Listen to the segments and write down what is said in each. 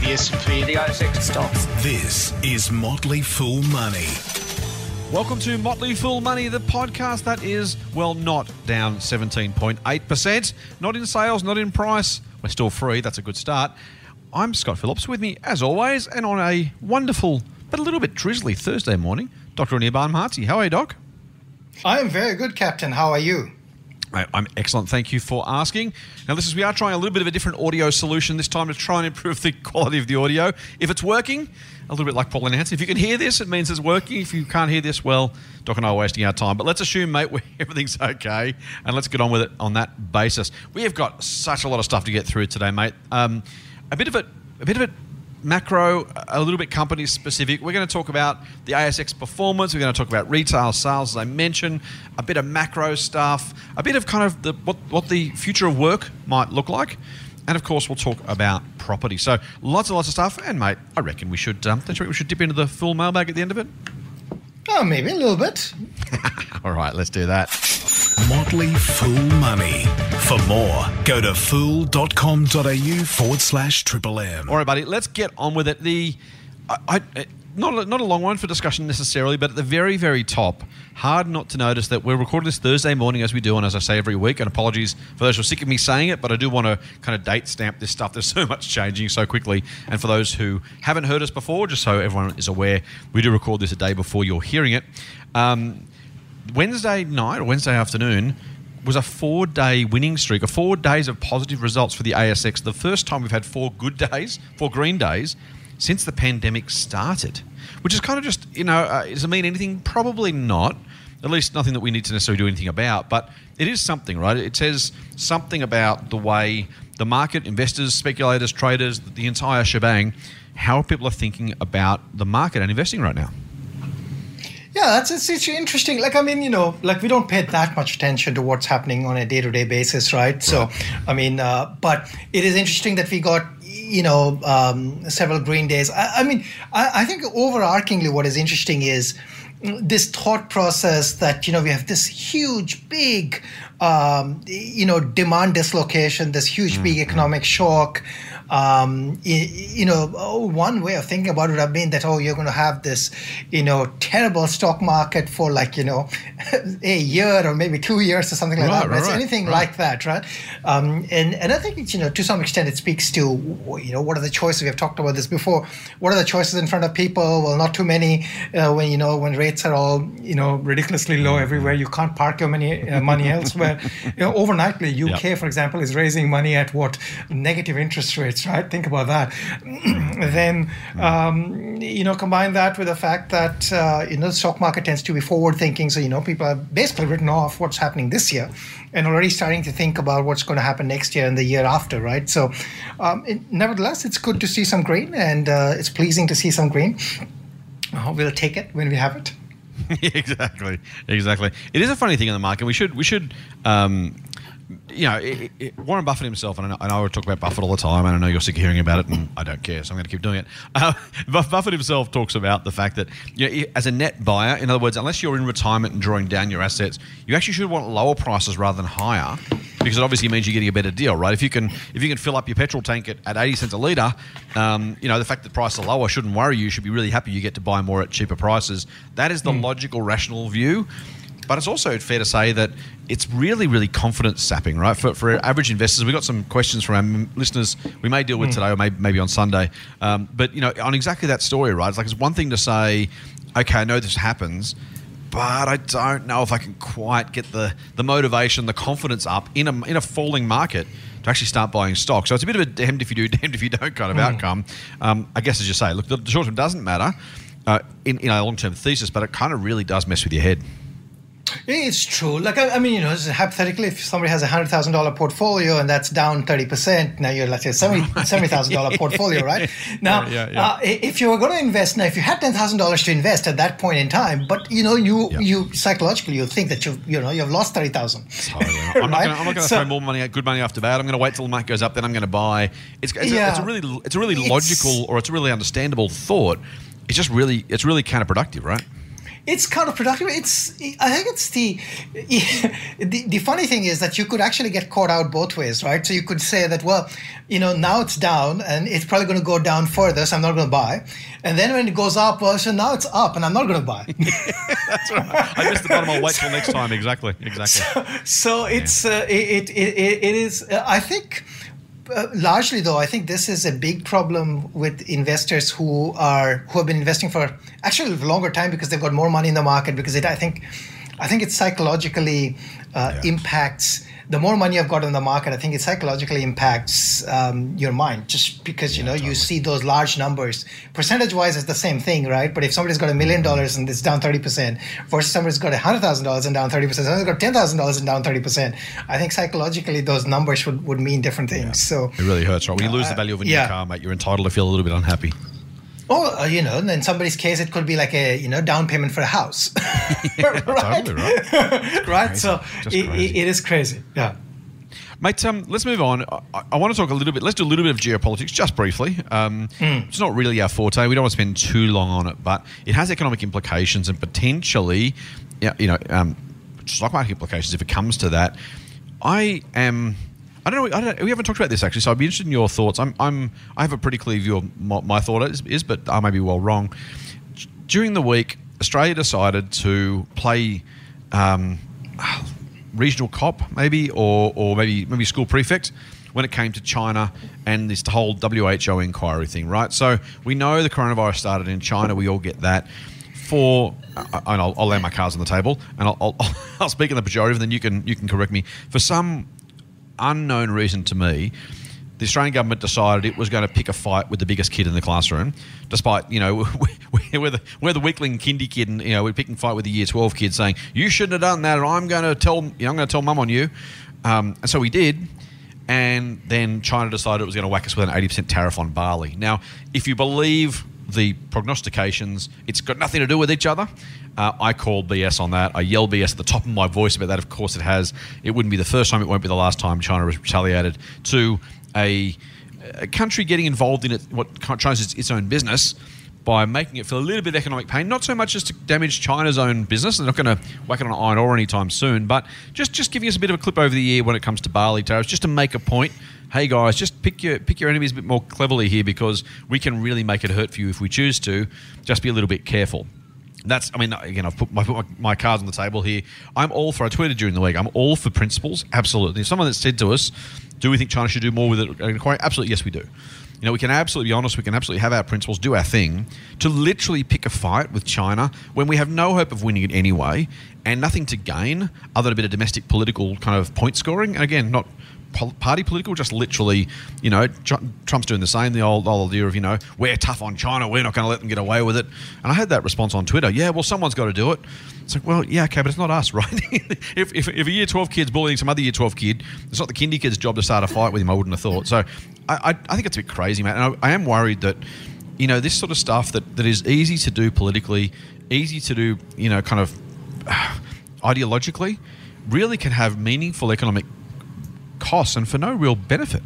the S&P, the ASX stocks. This is Motley Fool Money. Welcome to Motley Fool Money, the podcast that is, well, not down 17.8%. Not in sales, not in price. We're still free. That's a good start. I'm Scott Phillips. With me, as always, and on a wonderful but a little bit drizzly Thursday morning, Dr. Anir Barnharty. How are you, Doc? I am very good, Captain. How are you? I'm excellent. Thank you for asking. Now, we are trying a little bit of a different audio solution this time to try and improve the quality of the audio. If it's working, a little bit like Paul and Nancy, if you can hear this, it means it's working. If you can't hear this, well, Doc and I are wasting our time. But let's assume, mate, everything's okay, and let's get on with it on that basis. We have got such a lot of stuff to get through today, mate. A bit of it macro, a little bit company specific. We're going to talk about the ASX performance. We're going to talk about retail sales, as I mentioned, a bit of macro stuff, a bit of kind of what the future of work might look like. And of course, we'll talk about property. So lots and lots of stuff. And mate, I reckon we should dip into the full mailbag at the end of it. Oh, maybe a little bit. All right, let's do that. Motley Fool Money. For more, go to fool.com.au/triple-M. All right, buddy, let's get on with it. Not a long one for discussion necessarily, but at the very, very top, hard not to notice that we're recording this Thursday morning as we do, and as I say every week, and apologies for those who are sick of me saying it, but I do want to kind of date stamp this stuff. There's so much changing so quickly. And for those who haven't heard us before, just so everyone is aware, we do record this a day before you're hearing it. Wednesday night or Wednesday afternoon was a 4-day winning streak, 4 days of positive results for the ASX. The first time we've had 4 good days, 4 green days, since the pandemic started, which is kind of just, does it mean anything? Probably not, at least nothing that we need to necessarily do anything about, but it is something, right? It says something about the way the market, investors, speculators, traders, the entire shebang, how people are thinking about the market and investing right now. Yeah, it's interesting. We don't pay that much attention to what's happening on a day-to-day basis, right? So, but it is interesting that we got, several green days. I think overarchingly what is interesting is this thought process that, we have this huge, big, demand dislocation, this huge, big economic shock. One way of thinking about it would have been that, you're going to have this, terrible stock market for a year or maybe 2 years or something like that. It's anything like that, right? And I think, to some extent it speaks to, what are the choices? We have talked about this before. What are the choices in front of people? Well, not too many. When rates are all, ridiculously low everywhere, you can't park your money elsewhere. Overnightly, UK, for example, is raising money at negative interest rates. Right? Think about that. Then, combine that with the fact that, the stock market tends to be forward-thinking. So, people are basically written off what's happening this year and already starting to think about what's going to happen next year and the year after, right? So, nevertheless, it's good to see some green, and it's pleasing to see some green. We'll take it when we have it. Exactly. It is a funny thing in the market. We should Warren Buffett himself, and I know I talk about Buffett all the time, and I know you're sick of hearing about it, and I don't care, so I'm going to keep doing it. Buffett himself talks about the fact that, as a net buyer, in other words, unless you're in retirement and drawing down your assets, you actually should want lower prices rather than higher, because it obviously means you're getting a better deal, right? If you can fill up your petrol tank at 80 cents a litre, the fact that prices are lower shouldn't worry you. You should be really happy you get to buy more at cheaper prices. That is the logical, rational view. But it's also fair to say that it's really, really confidence sapping, right? For average investors, we've got some questions from our listeners we may deal with today or maybe on Sunday. But, on exactly that story, right? It's one thing to say, okay, I know this happens, but I don't know if I can quite get the motivation, the confidence up in a falling market to actually start buying stock. So it's a bit of a damned if you do, damned if you don't kind of outcome. I guess, as you say, look, the short term doesn't matter in a long-term thesis, but it kind of really does mess with your head. It's true. Hypothetically, if somebody has a $100,000 portfolio and that's down 30%, now you're let's say $70,000 portfolrio, right? Now, if you were going to invest, now if you had $10,000 to invest at that point in time, but you psychologically you think that you've lost $30,000. Totally. I'm not going to throw more money, good money after bad. I'm going to wait till the market goes up, then I'm going to buy. It's a really logical or it's a really understandable thought. It's really counterproductive, right? It's counterproductive. I think it's the funny thing is that you could actually get caught out both ways, right? So you could say that, well, now it's down and it's probably going to go down further, so I'm not going to buy. And then when it goes up, well, so now it's up and I'm not going to buy. That's right. I missed the bottom. I'll wait till next time. Exactly. So it's it is. I think. Largely, though, I think this is a big problem with investors who have been investing for actually a longer time because they've got more money in the market. Because I think it psychologically impacts. The more money you've got in the market, I think it psychologically impacts your mind. Just because you see those large numbers, percentage-wise, it's the same thing, right? But if somebody's got $1 million and it's down 30%, versus somebody's got $100,000 and down 30%, somebody's got $10,000 and down 30%, I think psychologically those numbers would mean different things. Yeah. So it really hurts, right? When you lose the value of a new car, mate, you're entitled to feel a little bit unhappy. Or, in somebody's case, it could be like a, down payment for a house. Right? Totally right. Right? So it is crazy. Yeah. Mate, let's move on. I want to talk a little bit. Let's do a little bit of geopolitics, just briefly. It's not really our forte. We don't want to spend too long on it, but it has economic implications and potentially, stock market implications if it comes to that. I don't know. We haven't talked about this actually, so I'd be interested in your thoughts. I have a pretty clear view of my thought is, but I may be well wrong. During the week, Australia decided to play regional cop, maybe, or maybe school prefect when it came to China and this whole WHO inquiry thing, right? So we know the coronavirus started in China. We all get that. And I'll lay my cards on the table, and I'll speak in the pejorative, and then you can correct me. For some unknown reason to me, the Australian government decided it was going to pick a fight with the biggest kid in the classroom, despite we're the weakling kindy kid, and we're picking fight with the year 12 kid, saying you shouldn't have done that, and I'm going to tell mum on you, and so we did. And then China decided it was going to whack us with an 80% tariff on barley. Now, if you believe the prognostications, it's got nothing to do with each other. I called BS on that. I yelled BS at the top of my voice about that. Of course it has. It wouldn't be the first time. It won't be the last time China has retaliated to a country getting involved in what China's its own business by making it feel a little bit of economic pain. Not so much as to damage China's own business. They're not going to whack it on iron ore anytime soon, but just giving us a bit of a clip over the ear when it comes to barley tariffs, just to make a point. Hey guys, just pick your enemies a bit more cleverly here, because we can really make it hurt for you if we choose to. Just be a little bit careful. I've put my cards on the table here. I tweeted during the week, I'm all for principles, absolutely. If someone that said to us, do we think China should do more with it? Absolutely, yes we do. We can absolutely be honest, we can absolutely have our principles, do our thing. To literally pick a fight with China when we have no hope of winning it anyway, and nothing to gain other than a bit of domestic political kind of point scoring, and again, not party political, just literally, Trump's doing the same, the old idea of, we're tough on China, we're not going to let them get away with it. And I had that response on Twitter, yeah, well, someone's got to do it. It's like, well, yeah, okay, but it's not us, right? if a year 12 kid's bullying some other year 12 kid, it's not the kindy kid's job to start a fight with him, I wouldn't have thought. So I think it's a bit crazy, mate. And I am worried that, this sort of stuff that is easy to do politically, easy to do, kind of ideologically, really can have meaningful economic costs and for no real benefit.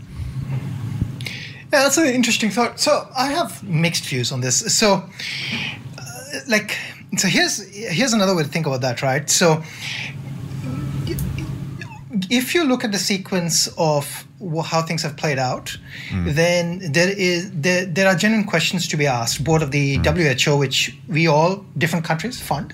Yeah, that's an interesting thought. So I have mixed views on this. So here's another way to think about that, right? So if you look at the sequence of how things have played out, then there are genuine questions to be asked, both of the WHO, which we all, different countries, fund,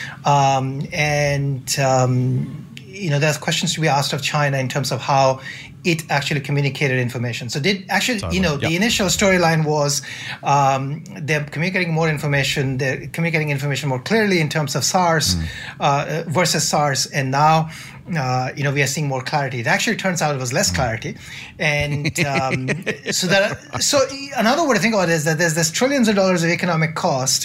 there's questions to be asked of China in terms of how it actually communicated information. So the initial storyline was they're communicating more information, they're communicating information more clearly in terms of SARS versus SARS, and now we are seeing more clarity. It actually turns out it was less clarity, and so another way to think about it is that there's trillions of dollars of economic cost.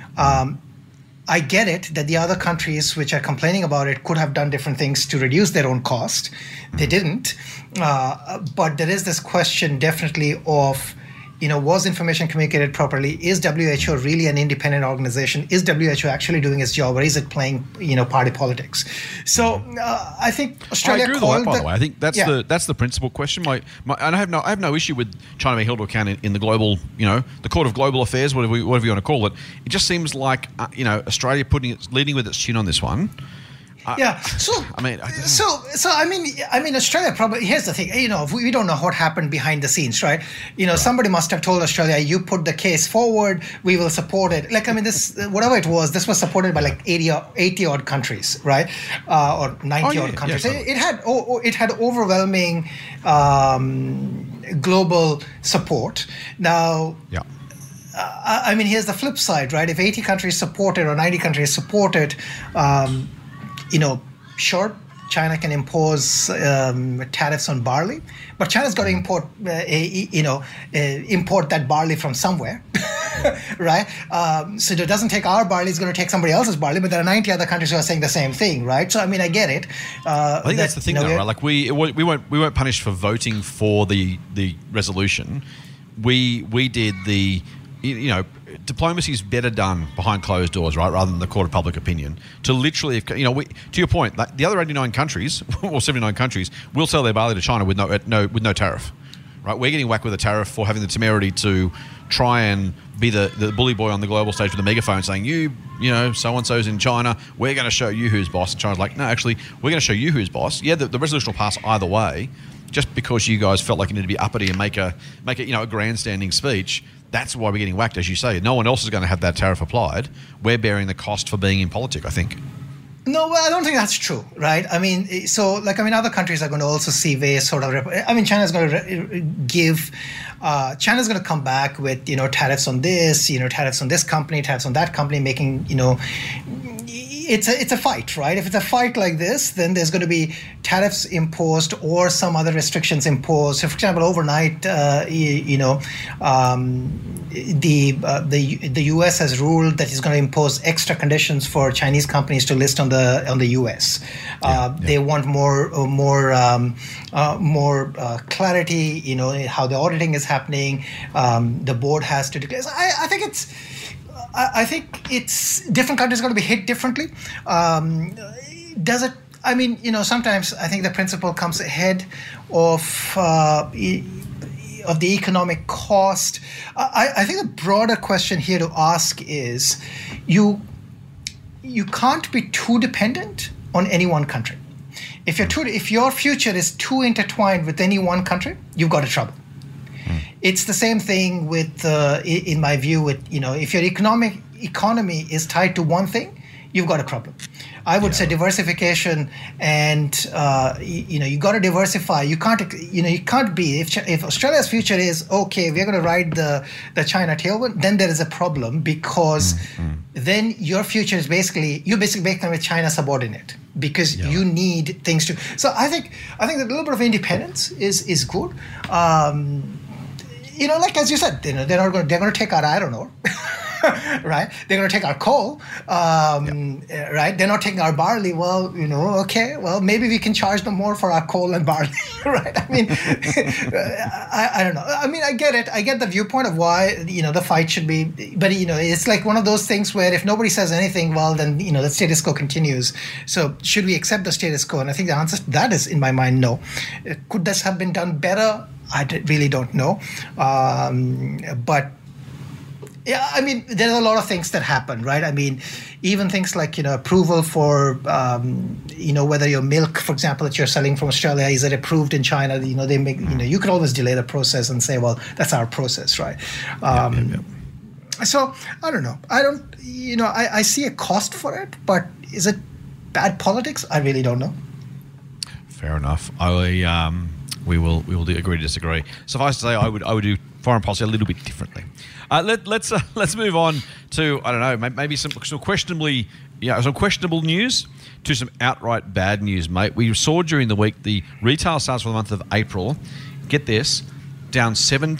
I get it that the other countries which are complaining about it could have done different things to reduce their own cost. They didn't. But there is this question definitely of, was information communicated properly? Is WHO really an independent organization? Is WHO actually doing its job, or is it playing, party politics? So I think Australia. I agree with that, by the way. I think that's the principal question. And I have no issue with China being held to account in the global, the court of global affairs, whatever you want to call it. It just seems like Australia leading with its chin on this one. So Australia probably. Here's the thing. We don't know what happened behind the scenes, right? Somebody must have told Australia, "You put the case forward, we will support it." This whatever it was, this was supported by 80 odd countries, right? Or 90 odd countries. Yeah, it had overwhelming global support. Now. Yeah. Here's the flip side, right? If 80 countries support it or 90 countries support it, sure, China can impose tariffs on barley, but China's got to import that barley from somewhere, right? So it doesn't take our barley; it's going to take somebody else's barley. But there are 90 other countries who are saying the same thing, right? So I get it. I think that's the thing, though, right? We weren't punished for voting for the resolution. We did the. Diplomacy is better done behind closed doors, right, rather than the court of public opinion. To literally, to your point, the other 89 countries or 79 countries will sell their barley to China with no tariff, right? We're getting whacked with a tariff for having the temerity to try and be the bully boy on the global stage with a megaphone saying, so and so's in China. We're going to show you who's boss. And China's like, no, actually, we're going to show you who's boss. Yeah, the resolution will pass either way. Just because you guys felt like you need to be uppity and make a grandstanding speech. That's why we're getting whacked, as you say. No one else is going to have that tariff applied. We're bearing the cost for being in politics, I think. No, I don't think that's true, right? Other countries are going to also see various sort of. China's going to give. China's going to come back with tariffs on this, tariffs on this company, tariffs on that company, making It's a fight, right? If it's a fight like this, then there's going to be tariffs imposed or some other restrictions imposed. So, for example, overnight, the U.S. has ruled that it's going to impose extra conditions for Chinese companies to list on the U.S. They want more clarity. How the auditing is happening. The board has to declare. So I think it's different countries are going to be hit differently. Does it? Sometimes I think the principle comes ahead of the economic cost. I think the broader question here to ask is, you can't be too dependent on any one country. If your future is too intertwined with any one country, you've got a trouble. It's the same thing with, in my view, with if your economy is tied to one thing, you've got a problem. I would say diversification, and you got to diversify. You can't be if Australia's future is okay, we're going to ride the China tailwind, then there is a problem, because then your future is basically become a China subordinate, because you need things to. So I think that a little bit of independence is good. As you said, they're going to take our iron ore, right? They're going to take our coal, right? They're not taking our barley. Well, okay. Well, maybe we can charge them more for our coal and barley, right? I don't know. I get it. I get the viewpoint of why the fight should be, but it's like one of those things where if nobody says anything, well, then the status quo continues. So should we accept the status quo? And I think the answer to that is, in my mind, no. Could this have been done better? I really don't know. But yeah, there's a lot of things that happen, right? Even things like, approval for, whether your milk, for example, that you're selling from Australia, is it approved in China? They make, you could always delay the process and say, well, that's our process, right? So I don't know. I see a cost for it, but is it bad politics? I really don't know. Fair enough. We will agree to disagree. Suffice to say, I would do foreign policy a little bit differently. Let's move on to, I don't know, maybe some questionable news to some outright bad news, mate. We saw during the week the retail sales for the month of April, get this, down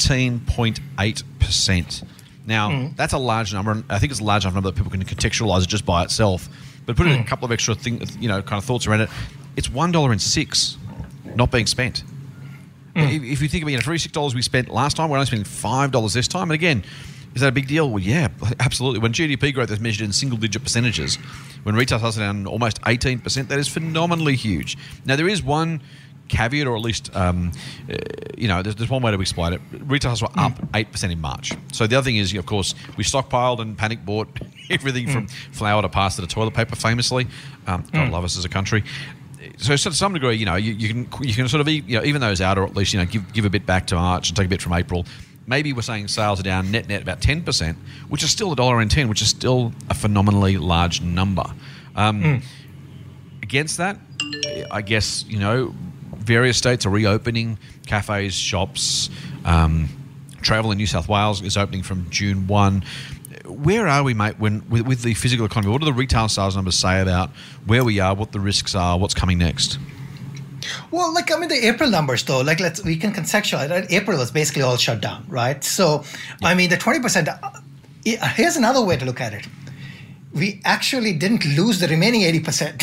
17.8%. Now, that's a large number, and I think it's a large enough number that people can contextualise it just by itself. But put in a couple of extra things, kind of thoughts around it. It's $1.06 not being spent. If you think about $36 we spent last time, we're only spending $5 this time. And again, is that a big deal? Well, yeah, absolutely. When GDP growth is measured in single-digit percentages, when retail sales are down almost 18%, that is phenomenally huge. Now, there is one caveat, or at least, there's one way to explain it. Retail sales were up 8% in March. So the other thing is, of course, we stockpiled and panic bought everything from flour to pasta to toilet paper, famously. God love us as a country. So to some degree, you can sort of even those out, or at least give a bit back to March and take a bit from April. Maybe we're saying sales are down net about 10%, which is still $1.10, which is still a phenomenally large number. Against that, I guess various states are reopening cafes, shops. Travel in New South Wales is opening from June 1. Where are we, mate, with the physical economy? What do the retail sales numbers say about where we are, what the risks are, what's coming next? Well, the April numbers, though, we can contextualize, right? April was basically all shut down, right? So, the 20%, here's another way to look at it. We actually didn't lose the remaining 80%.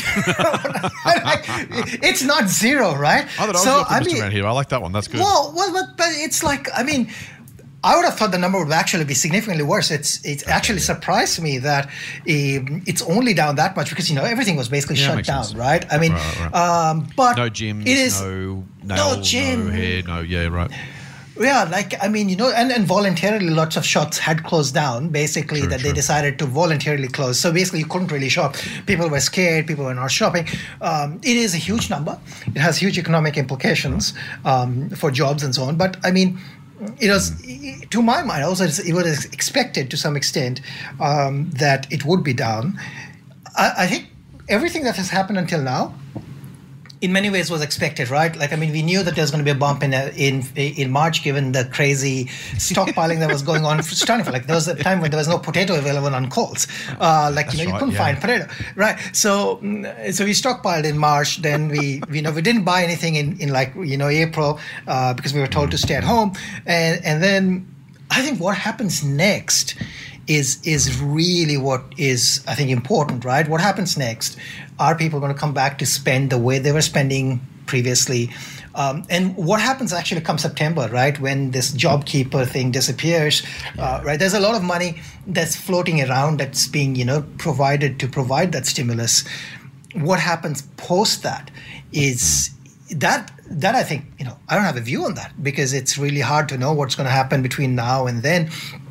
It's not zero, right? I thought I was optimistic around here. I like that one. That's good. Well, but it's I would have thought the number would actually be significantly worse. It's actually surprised me that it's only down that much because everything was basically shut down, sense. Right? Right. But no gyms, it is no nail, gym, no hair, right. Yeah, and voluntarily lots of shops had closed down, basically, true. They decided to voluntarily close. So basically you couldn't really shop. People were scared, people were not shopping. It is a huge number. It has huge economic implications for jobs and so on. But it was, to my mind, also it was expected to some extent that it would be down. I think everything that has happened until now, in many ways, was expected, right? We knew that there was going to be a bump in March, given the crazy stockpiling that was going on. Starting for there was a time when there was no potato available on Coles. You couldn't find potato, right? So we stockpiled in March. Then we didn't buy anything in April because we were told to stay at home, and then I think what happens next is really what is, I think, important, right? What happens next? Are people going to come back to spend the way they were spending previously? And what happens actually come September, right? When this JobKeeper thing disappears, right? There's a lot of money that's floating around that's being, provided to provide that stimulus. What happens post that is that I think, I don't have a view on that because it's really hard to know what's going to happen between now and then.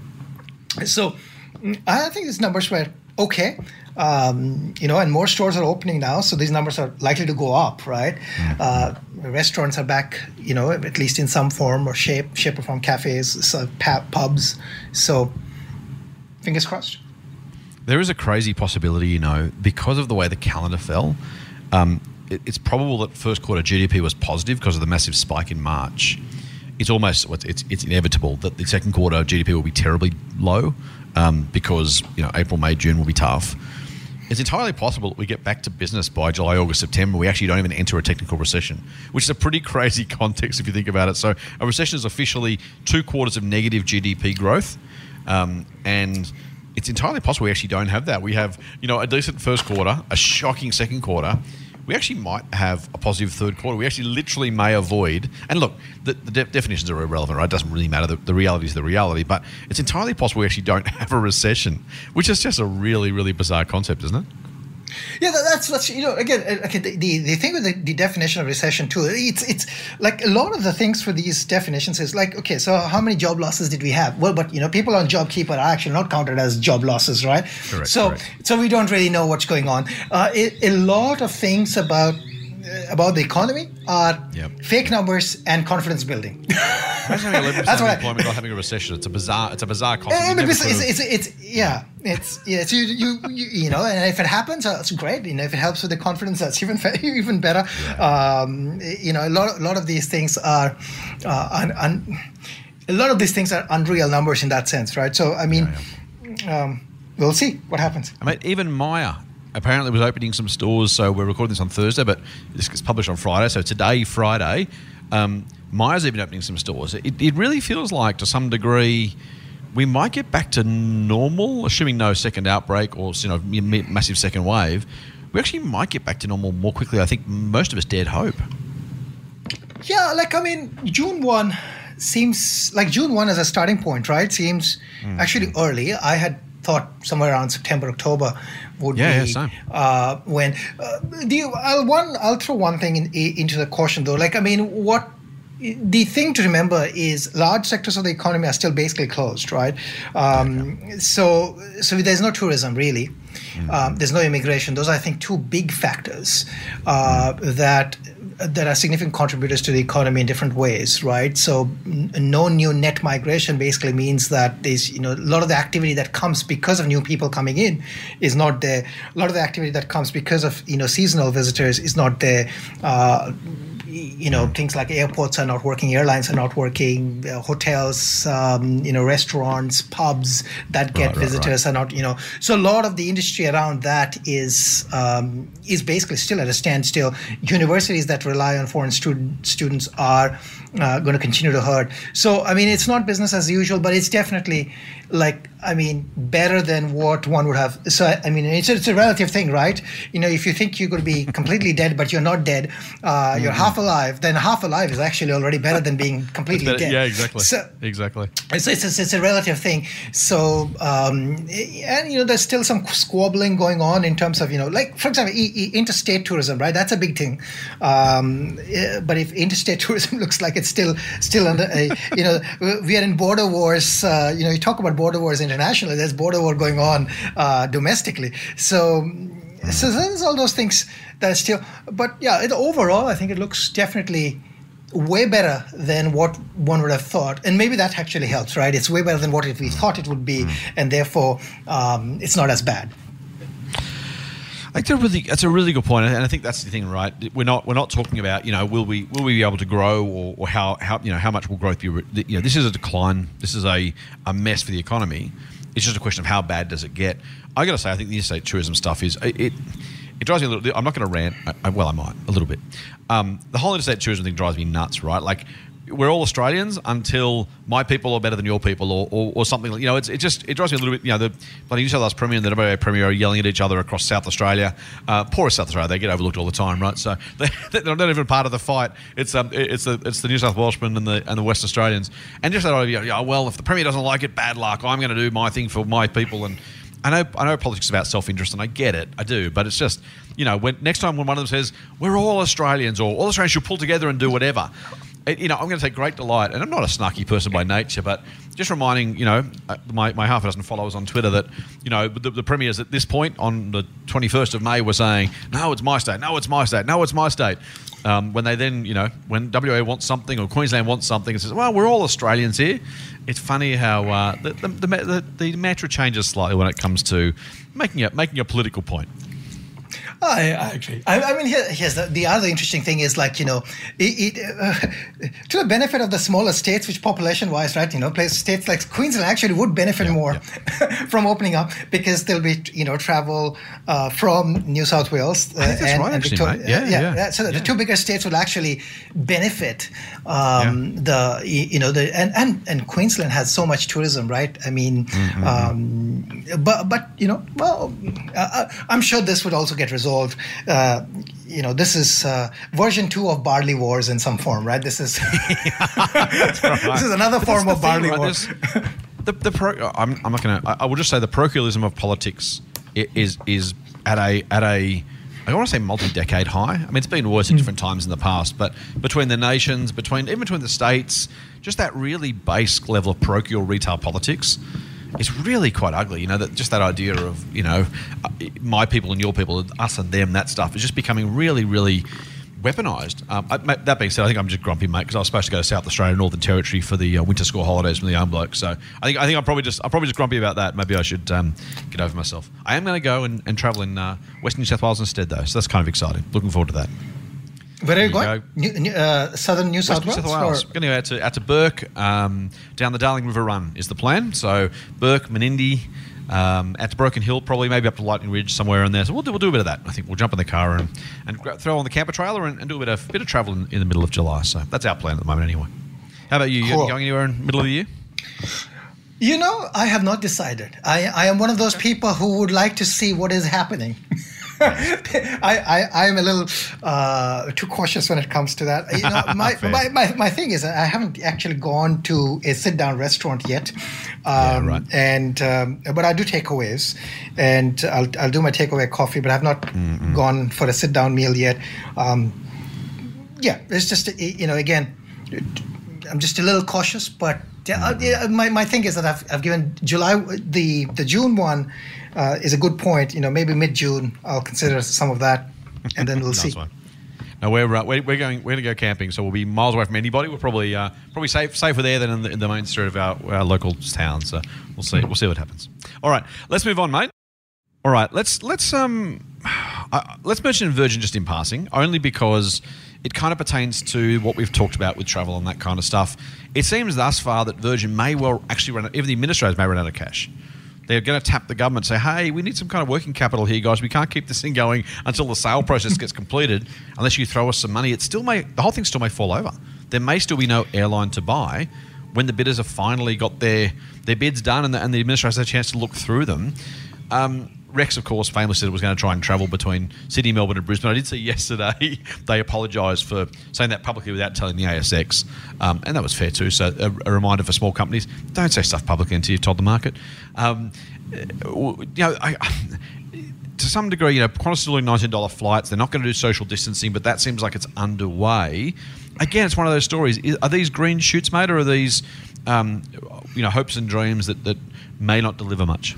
So I think these numbers were okay. And more stores are opening now, so these numbers are likely to go up, right? Restaurants are back, at least in some form or shape or form, cafes, pubs. So, fingers crossed. There is a crazy possibility, because of the way the calendar fell. It's probable that first quarter GDP was positive because of the massive spike in March. It's almost it's inevitable that the second quarter GDP will be terribly low because April, May, June will be tough. It's entirely possible that we get back to business by July, August, September. We actually don't even enter a technical recession, which is a pretty crazy context if you think about it. So a recession is officially 2 quarters of negative GDP growth, and it's entirely possible we actually don't have that. We have a decent first quarter, a shocking second quarter. We actually might have a positive third quarter. We actually literally may avoid, and look, the definitions are irrelevant, right? It doesn't really matter. The reality is the reality, but it's entirely possible we actually don't have a recession, which is just a really, really bizarre concept, isn't it? Yeah, that's again, okay, the thing with the definition of recession too, it's like a lot of the things for these definitions is okay, so how many job losses did we have? Well, but people on JobKeeper are actually not counted as job losses, right? Correct, so correct. So we don't really know what's going on. A lot of things about the economy are fake numbers and confidence building. Imagine having 11% unemployment, not having a recession. It's a bizarre concept. It's you and if it happens, that's great. If it helps with the confidence, that's even better. Yeah. A lot of these things are unreal numbers in that sense, right? So we'll see what happens. Even Myer apparently was opening some stores. So we're recording this on Thursday, but this gets published on Friday. So today, Friday, Myer's even opening some stores. It really feels like, to some degree, we might get back to normal, assuming no second outbreak or massive second wave. We actually might get back to normal more quickly. I think most of us dared hope. Yeah, like, I mean, June 1 seems like June 1 as a starting point, right? Seems actually early. I had thought somewhere around September, October would be same. When. I'll throw one thing into the caution, though. Like, I mean, what. The thing to remember is large sectors of the economy are still basically closed, right? So there's no tourism really. There's no immigration. Those are, I think, two big factors that are significant contributors to the economy in different ways, right? So no new net migration basically means that there's, a lot of the activity that comes because of new people coming in is not there. A lot of the activity that comes because of, seasonal visitors is not there. Things like airports are not working, airlines are not working, hotels, restaurants, pubs that get visitors are not, So a lot of the industry around that is basically still at a standstill. Universities that rely on foreign students are going to continue to hurt. So, I mean, it's not business as usual, but it's definitely better than what one would have. So, I mean, it's a relative thing, right? If you think you're going to be completely dead, but you're not dead, you're half alive, then half alive is actually already better than being completely dead. Yeah, exactly. So, exactly. It's a relative thing. So, there's still some squabbling going on in terms of, like, for example, interstate tourism, right? That's a big thing. But if interstate tourism looks like it's still under, we are in border wars. You talk about border wars internationally. There's border war going on domestically. So there's all those things that are still. But yeah, overall, I think it looks definitely way better than what one would have thought, and maybe that actually helps, right? It's way better than what we thought it would be, and therefore it's not as bad. I think that's a really good point, and I think that's the thing, right? We're not talking about will we be able to grow or how much will growth be? This is a decline. This is a mess for the economy. It's just a question of how bad does it get. I got to say, I think the interstate tourism stuff is it drives me a little. I'm not going to rant. I might a little bit. The whole interstate tourism thing drives me nuts, right? Like, we're all Australians until my people are better than your people, or something. It drives me a little bit. The bloody New South Wales Premier and the WA Premier are yelling at each other across South Australia. Poor South Australia, they get overlooked all the time, right? So they're not even part of the fight. It's the New South Welshmen and the West Australians, and just that idea. Well, if the Premier doesn't like it, bad luck. I'm going to do my thing for my people. And I know politics is about self-interest, and I get it, I do. But it's just when next time when one of them says we're all Australians, or all Australians should pull together and do whatever. I'm going to take great delight, and I'm not a snarky person by nature, but just reminding, my half a dozen followers on Twitter that, the premiers at this point on the 21st of May were saying, no, it's my state, no, it's my state, no, it's my state. When they then, when WA wants something or Queensland wants something and says, well, we're all Australians here. It's funny how the mantra changes slightly when it comes to making a political point. I agree. I mean, here's the other interesting thing is, like, to the benefit of the smaller states, which population-wise, right, states like Queensland actually would benefit more from opening up, because there'll be, travel from New South Wales and Victoria. So the two bigger states will actually benefit. And Queensland has so much tourism, right? I mean, I'm sure this would also get resolved. This is version 2 of Barley Wars in some form, right? This is this is another form of Barley Wars. I'm not going to. I will just say the parochialism of politics is at a I want to say multi-decade high. I mean, it's been worse at different times in the past, but between the nations, between the states, just that really base level of parochial retail politics. It's really quite ugly, that idea of, my people and your people, us and them, that stuff is just becoming really, really weaponised. That being said, I think I'm just grumpy, mate, because I was supposed to go to South Australia, Northern Territory for the winter school holidays from the young bloke. So I think I'm probably just grumpy about that. Maybe I should get over myself. I am going to go and travel in Western New South Wales instead, though, so that's kind of exciting. Looking forward to that. Where are you going? Southern New South Wales? We're going to go out to Bourke, down the Darling River Run is the plan. So Bourke, Menindee, out to Broken Hill, probably maybe up to Lightning Ridge somewhere in there. So we'll do a bit of that. I think we'll jump in the car and throw on the camper trailer and do a bit of travel in the middle of July. So that's our plan at the moment anyway. How about you? Cool. You going anywhere in the middle of the year? I have not decided. I am one of those people who would like to see what is happening. I'm a little too cautious when it comes to that. You know, my thing is I haven't actually gone to a sit-down restaurant yet, right. And but I do takeaways, and I'll do my takeaway coffee, but I've not gone for a sit-down meal yet. Yeah, it's just again, I'm just a little cautious, but my thing is that I've given July the June one is a good point. You know, maybe mid-June I'll consider some of that, and then we'll see. One. No, we're going to go camping, so we'll be miles away from anybody. We're probably safer there than in the main street of our local town. So we'll see what happens. All right, let's move on, mate. All right, let's mention Virgin just in passing, only because it kind of pertains to what we've talked about with travel and that kind of stuff. It seems thus far that Virgin may well actually even the administrators may run out of cash. They're going to tap the government and say, hey, we need some kind of working capital here, guys. We can't keep this thing going until the sale process gets completed unless you throw us some money. The whole thing still may fall over. There may still be no airline to buy when the bidders have finally got their bids done and the administrators have a chance to look through them. Rex, of course, famously said it was going to try and travel between Sydney, Melbourne and Brisbane. I did see yesterday they apologised for saying that publicly without telling the ASX, and that was fair too. So a reminder for small companies, don't say stuff publicly until you've told the market. To some degree, Qantas is doing $19 flights. They're not going to do social distancing, but that seems like it's underway. Again, it's one of those stories. Are these green shoots, mate, or are these hopes and dreams that may not deliver much?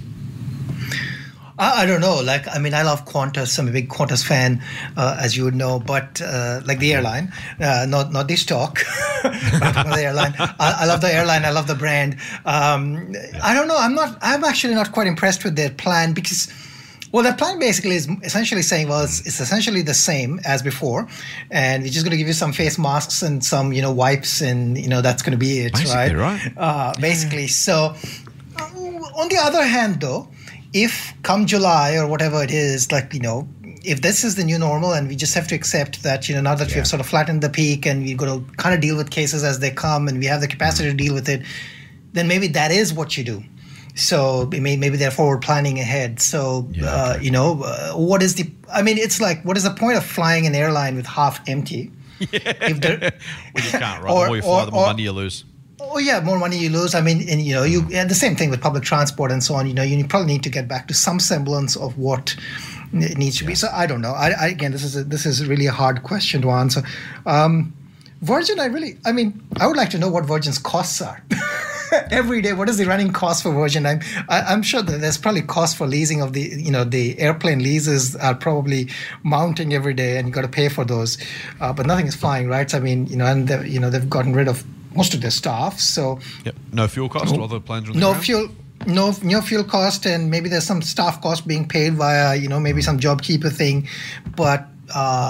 I don't know. I love Qantas. I'm a big Qantas fan, as you would know. But like the airline, not the stock, but the airline. I love the airline. I love the brand. I don't know. I'm actually not quite impressed with their plan because, well, their plan basically is essentially saying, well, it's essentially the same as before, and we're just going to give you some face masks and some, wipes, and that's going to be it, basically, right? Basically. So, on the other hand, though, if come July or whatever it is, if this is the new normal and we just have to accept that, now that we have sort of flattened the peak and we're going to kind of deal with cases as they come and we have the capacity to deal with it, then maybe that is what you do. So maybe they're forward planning ahead. So, what is it's like, what is the point of flying an airline with half empty? Yeah. You can't, right? The more you fly, the more money you lose. Oh yeah, more money you lose. And the same thing with public transport and so on. You probably need to get back to some semblance of what it needs to be. So I don't know. Again, this is really a hard question to answer. Virgin, I would like to know what Virgin's costs are. Every day, what is the running cost for Virgin? I'm sure that there's probably cost for leasing of the airplane leases are probably mounting every day, and you got to pay for those. But nothing is flying, right? And they've gotten rid of most of their staff, so no fuel cost. All the planes no fuel, no fuel cost, and maybe there's some staff cost being paid via maybe some JobKeeper thing, but I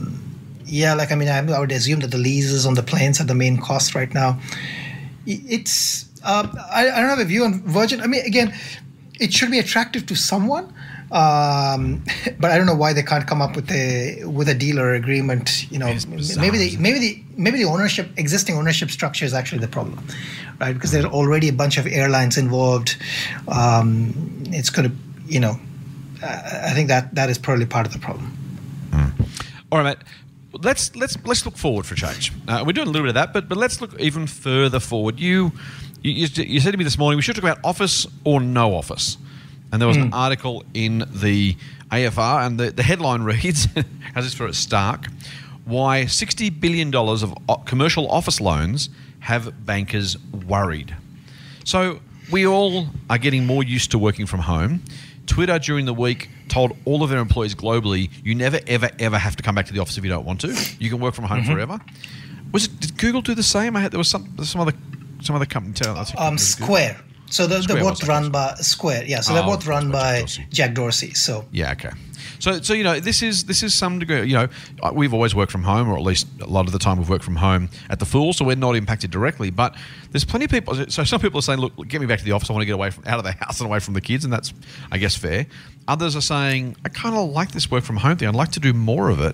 would assume that the leases on the planes are the main cost right now. It's I don't have a view on Virgin. Again, it should be attractive to someone. But I don't know why they can't come up with a dealer agreement. Maybe the existing ownership structure is actually the problem, right? Because there's already a bunch of airlines involved. It's going to, I think that is probably part of the problem. All right, mate. Let's look forward for a change. We're doing a little bit of that, but let's look even further forward. You said to me this morning we should talk about office or no office. And there was an article in the AFR, and the headline reads, as is for Stark, why $60 billion of commercial office loans have bankers worried. So we all are getting more used to working from home. Twitter during the week told all of their employees globally, you never, ever, ever have to come back to the office if you don't want to. You can work from home forever. Did Google do the same? There was some other company. Square. So they're both run by Square, yeah. So they're both run by Jack Dorsey. So yeah, okay. So this is some degree. We've always worked from home, or at least a lot of the time we've worked from home at the Fool, so we're not impacted directly. But there's plenty of people. So some people are saying, "Look, get me back to the office. I want to get away out of the house and away from the kids," and that's, I guess, fair. Others are saying, "I kind of like this work from home thing. I'd like to do more of it."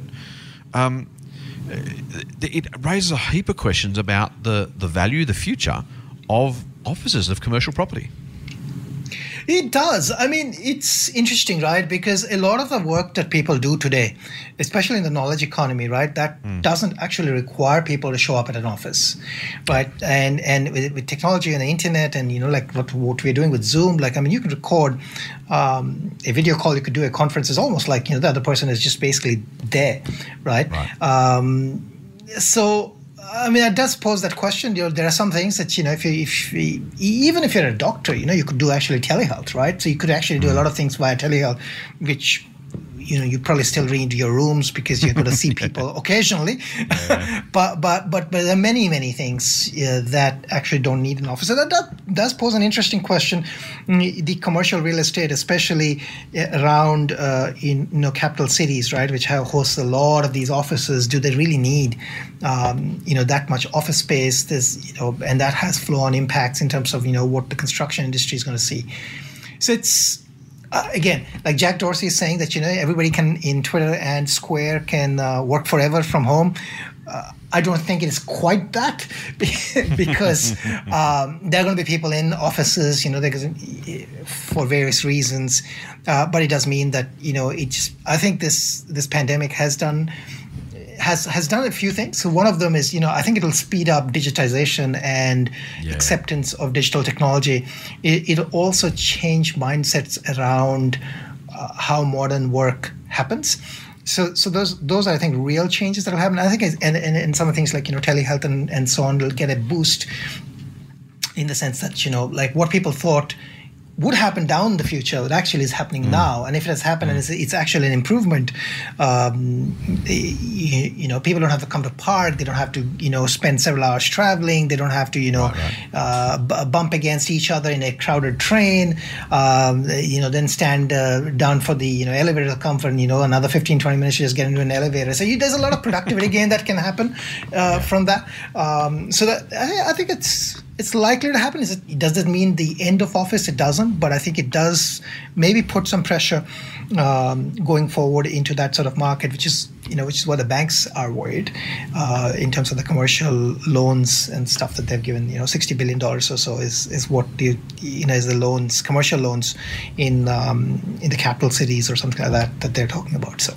It raises a heap of questions about the value, the future of offices of commercial property. It does. I mean, it's interesting, right? Because a lot of the work that people do today, especially in the knowledge economy, right, that doesn't actually require people to show up at an office, right? And with technology and the internet, and like what we're doing with Zoom, like, I mean, you can record a video call, you could do a conference. It's almost like the other person is just basically there, right? So. I mean, that does pose that question. There are some things that even if you're a doctor, you could do actually telehealth, right? So you could actually do a lot of things via telehealth, which you probably still read your rooms because you're going to see people occasionally. Yeah. but there are many things that actually don't need an office. So that does pose an interesting question. The commercial real estate, especially around in capital cities, right, which host a lot of these offices, do they really need that much office space? There's and that has flow-on impacts in terms of what the construction industry is going to see. So it's again, like Jack Dorsey is saying that everybody can in Twitter and Square can work forever from home. I don't think it is quite that because there are going to be people in offices, for various reasons. But it does mean that I think this pandemic has done a few things. So one of them is, I think it'll speed up digitization and acceptance of digital technology. It'll also change mindsets around how modern work happens. So those are, I think, real changes that will happen. I think, and some of the things like telehealth and so on will get a boost in the sense that like what people thought would happen down the future, it actually is happening now. And if it has happened and it's actually an improvement, people don't have to come to park. They don't have to, spend several hours traveling. They don't have to, bump against each other in a crowded train, then stand down for the, elevator to come for, another 15, 20 minutes to just get into an elevator. So there's a lot of productivity gain that can happen from that. So that I think it's likely to happen. Does it mean the end of office? It doesn't, but I think it does maybe put some pressure going forward into that sort of market, which is what the banks are worried in terms of the commercial loans and stuff that they've given. $60 billion or so is what is the loans, commercial loans in the capital cities or something like that they're talking about. So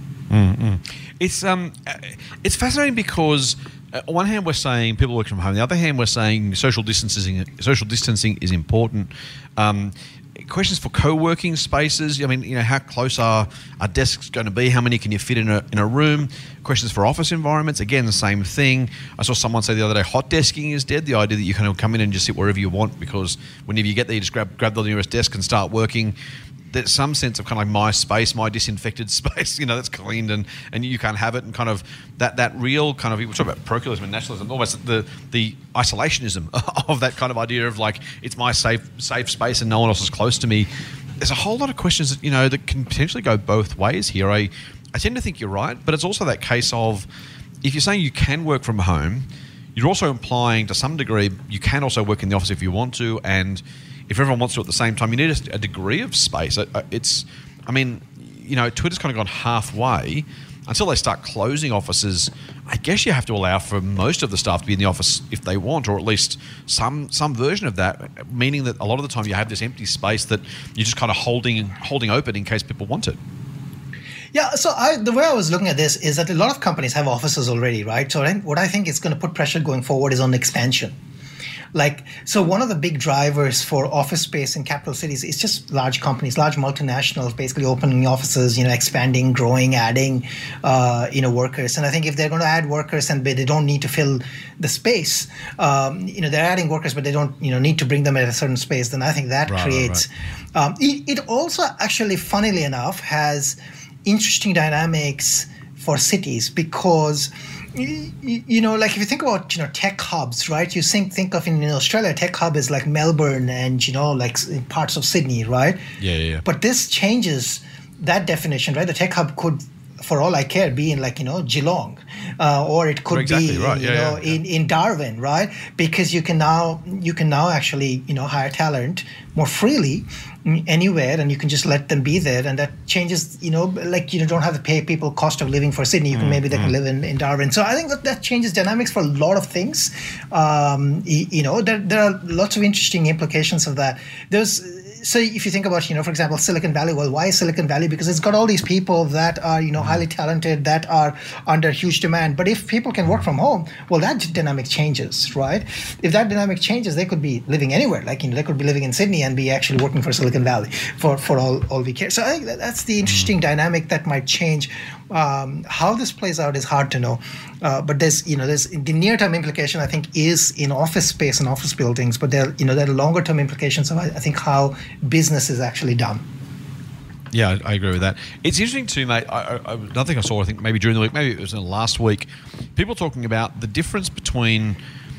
it's fascinating because. On one hand, we're saying people work from home. On the other hand, we're saying social distancing is important. Questions for co-working spaces. I mean, how close are desks going to be? How many can you fit in a room? Questions for office environments. Again, the same thing. I saw someone say the other day, hot desking is dead. The idea that you can come in and just sit wherever you want because whenever you get there, you just grab the nearest desk and start working. There's some sense of kind of like my space, my disinfected space, that's cleaned and you can't have it, and kind of that real kind of, we talk about parochialism and nationalism, almost the isolationism of that kind of idea of like it's my safe space and no one else is close to me. There's a whole lot of questions that that can potentially go both ways here. I tend to think you're right, but it's also that case of if you're saying you can work from home, you're also implying to some degree you can also work in the office if you want to, and if everyone wants to at the same time, you need a degree of space. Twitter's kind of gone halfway. Until they start closing offices, I guess you have to allow for most of the staff to be in the office if they want, or at least some version of that, meaning that a lot of the time you have this empty space that you're just kind of holding open in case people want it. Yeah, so the way I was looking at this is that a lot of companies have offices already, right? So what I think is going to put pressure going forward is on expansion. So one of the big drivers for office space in capital cities is just large companies, large multinationals, basically opening offices, expanding, growing, adding, workers. And I think if they're going to add workers and they don't need to fill the space, they're adding workers, but they don't, need to bring them at a certain space, then I think that creates. Right. It also actually, funnily enough, has interesting dynamics for cities because. Like if you think about, tech hubs, right? You think of in Australia, tech hub is like Melbourne and, like parts of Sydney, right? Yeah. But this changes that definition, right? The tech hub could, for all I care, be in Geelong, or it could be, right. in Darwin, right? Because you can now actually, hire talent more freely anywhere, and you can just let them be there, and that changes, you don't have to pay people cost of living for Sydney. You can maybe they can live in Darwin. So I think that changes dynamics for a lot of things. There are lots of interesting implications of that. so if you think about, for example, Silicon Valley, well, why Silicon Valley? Because it's got all these people that are, highly talented, that are under huge demand. But if people can work from home, well, that dynamic changes, right? If that dynamic changes, they could be living anywhere. Like, they could be living in Sydney and be actually working for Silicon Valley for all we care. So I think that's the interesting dynamic that might change. How this plays out is hard to know. But there's the near-term implication, I think, is in office space and office buildings. But there are longer-term implications of, I think, how business is actually done. Yeah, I agree with that. It's interesting too, mate. Another thing I saw, I think maybe during the week, maybe it was in the last week, people talking about the difference between.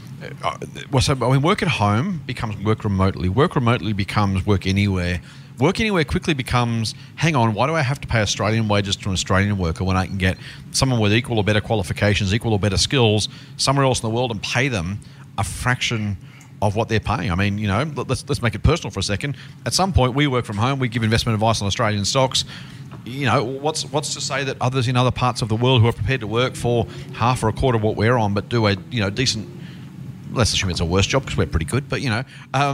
Work at home becomes work remotely. Work remotely becomes work anywhere. Work anywhere quickly becomes, hang on, why do I have to pay Australian wages to an Australian worker when I can get someone with equal or better qualifications, equal or better skills somewhere else in the world and pay them a fraction of what they're paying? I mean, let's make it personal for a second. At some point, we work from home. We give investment advice on Australian stocks. What's to say that others in other parts of the world who are prepared to work for half or a quarter of what we're on, but do a decent. Let's assume it's a worse job because we're pretty good, but right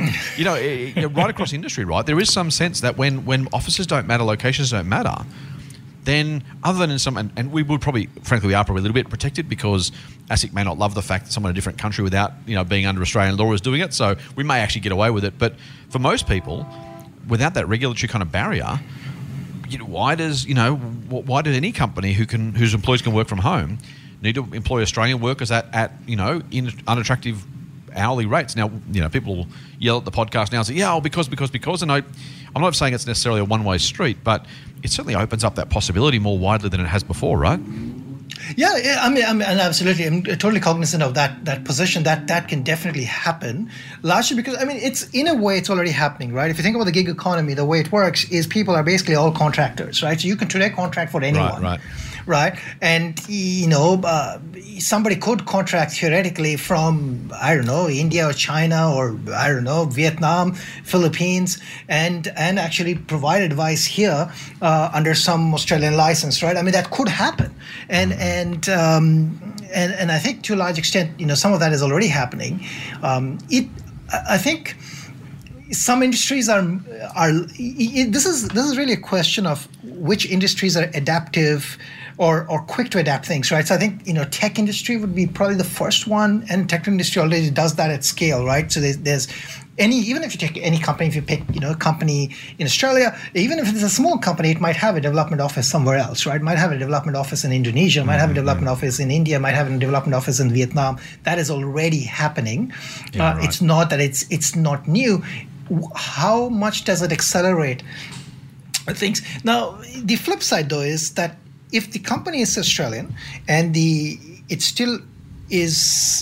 across industry, right? There is some sense that when offices don't matter, locations don't matter, then other than in some, and we would probably, frankly, we are probably a little bit protected because ASIC may not love the fact that someone in a different country without being under Australian law is doing it, so we may actually get away with it. But for most people, without that regulatory kind of barrier, why does any company whose employees can work from home need to employ Australian workers at unattractive hourly rates? Now, people will yell at the podcast now and say, yeah, because. And I'm not saying it's necessarily a one-way street, but it certainly opens up that possibility more widely than it has before, right? Yeah, I mean, and absolutely. I'm totally cognizant of that position. That can definitely happen, largely because, it's in a way it's already happening, right? If you think about the gig economy, the way it works is people are basically all contractors, right? So you can today contract for anyone. Right. And, somebody could contract theoretically from, I don't know, India or China or, I don't know, Vietnam, Philippines, and actually provide advice here under some Australian license, right? That could happen. And I think to a large extent, some of that is already happening. I think some industries this is really a question of which industries are adaptive or quick to adapt things, right? So I think, tech industry would be probably the first one, and tech industry already does that at scale, right? So there's even if you take any company, if you pick, a company in Australia, even if it's a small company, it might have a development office somewhere else, right? It might have a development office in Indonesia, might have a development office in India, might have a development office in Vietnam. That is already happening. Yeah, right. It's not that it's not new. How much does it accelerate things? Now, the flip side, though, is that if the company is Australian and it still is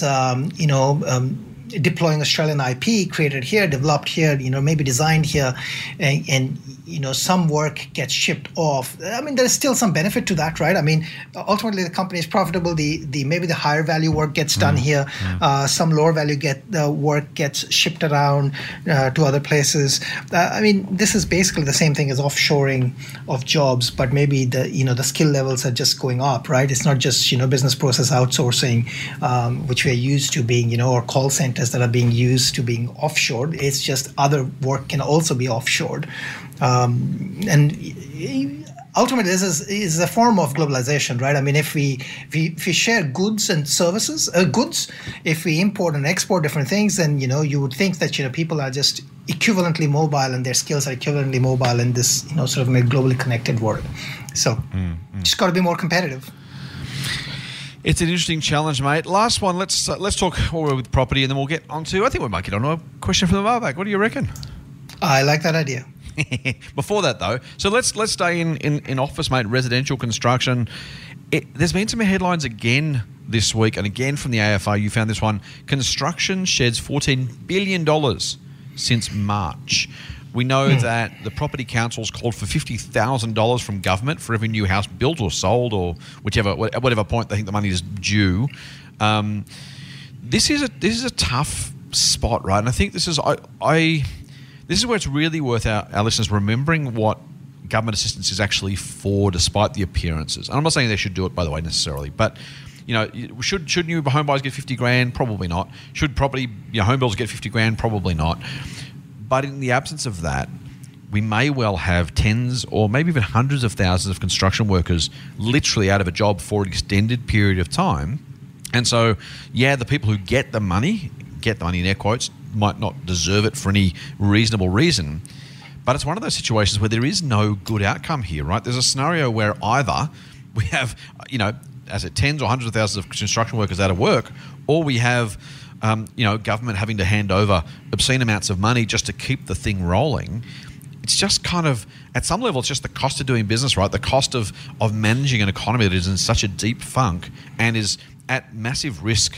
deploying Australian IP created here, developed here, maybe designed here, and some work gets shipped off. There's still some benefit to that, right? Ultimately the company is profitable. Maybe the higher value work gets done here. Some lower value work gets shipped around to other places. This is basically the same thing as offshoring of jobs, but maybe the skill levels are just going up, right? It's not just business process outsourcing, which we're used to being, or call centers that are being used to being offshored. It's just other work can also be offshored. And ultimately, this is a form of globalization, right? If we share goods and services, if we import and export different things, then you would think that people are just equivalently mobile and their skills are equivalently mobile in this sort of a globally connected world. So just got to be more competitive. It's an interesting challenge, mate. Last one. Let's talk with property, and then we'll get onto. I think we might get onto a question from the mailbag. What do you reckon? I like that idea. Before that, though, so let's stay in office, mate. Residential construction. There's been some headlines again this week, and again from the AFR. You found this one: construction sheds $14 billion since March. We know that the property councils called for $50,000 from government for every new house built or sold, or whatever point they think the money is due. This is a tough spot, right? And I think this is This is where it's really worth our listeners remembering what government assistance is actually for, despite the appearances. And I'm not saying they should do it, by the way, necessarily, but should new home buyers get $50,000? Probably not. Should property home builders get $50,000? Probably not. But in the absence of that, we may well have tens or maybe even hundreds of thousands of construction workers literally out of a job for an extended period of time. And so, the people who get the money in air quotes, might not deserve it for any reasonable reason. But it's one of those situations where there is no good outcome here, right? There's a scenario where either we have, tens or hundreds of thousands of construction workers out of work, or we have, government having to hand over obscene amounts of money just to keep the thing rolling. It's just kind of, at some level, it's just the cost of doing business, right? The cost of managing an economy that is in such a deep funk and is at massive risk.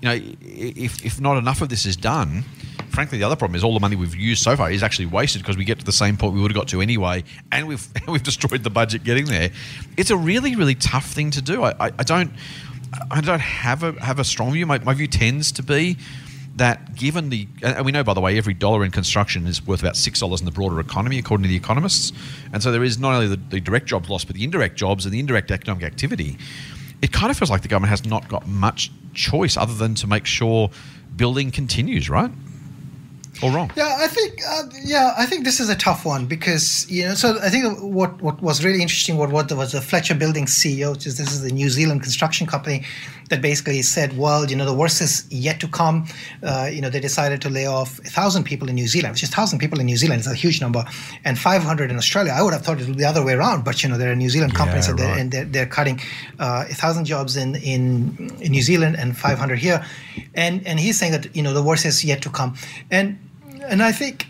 If not enough of this is done, frankly, the other problem is all the money we've used so far is actually wasted because we get to the same point we would have got to anyway, and we've destroyed the budget getting there. It's a really, really tough thing to do. I don't have a strong view. My view tends to be that given and we know, by the way, every dollar in construction is worth about $6 in the broader economy, according to the economists. And so there is not only the direct jobs lost, but the indirect jobs and the indirect economic activity. It kind of feels like the government has not got much choice other than to make sure building continues, right? Or wrong? Yeah, I think this is a tough one because, so I think what was really interesting was the Fletcher Building CEO, this is the New Zealand construction company, that basically said, well, the worst is yet to come. They decided to lay off 1,000 people in New Zealand, which is 1,000 people in New Zealand is a huge number, and 500 in Australia. I would have thought it would be the other way around, but they're a New Zealand company, they're cutting 1,000 jobs in New Zealand and 500 here, and he's saying that the worst is yet to come, and I think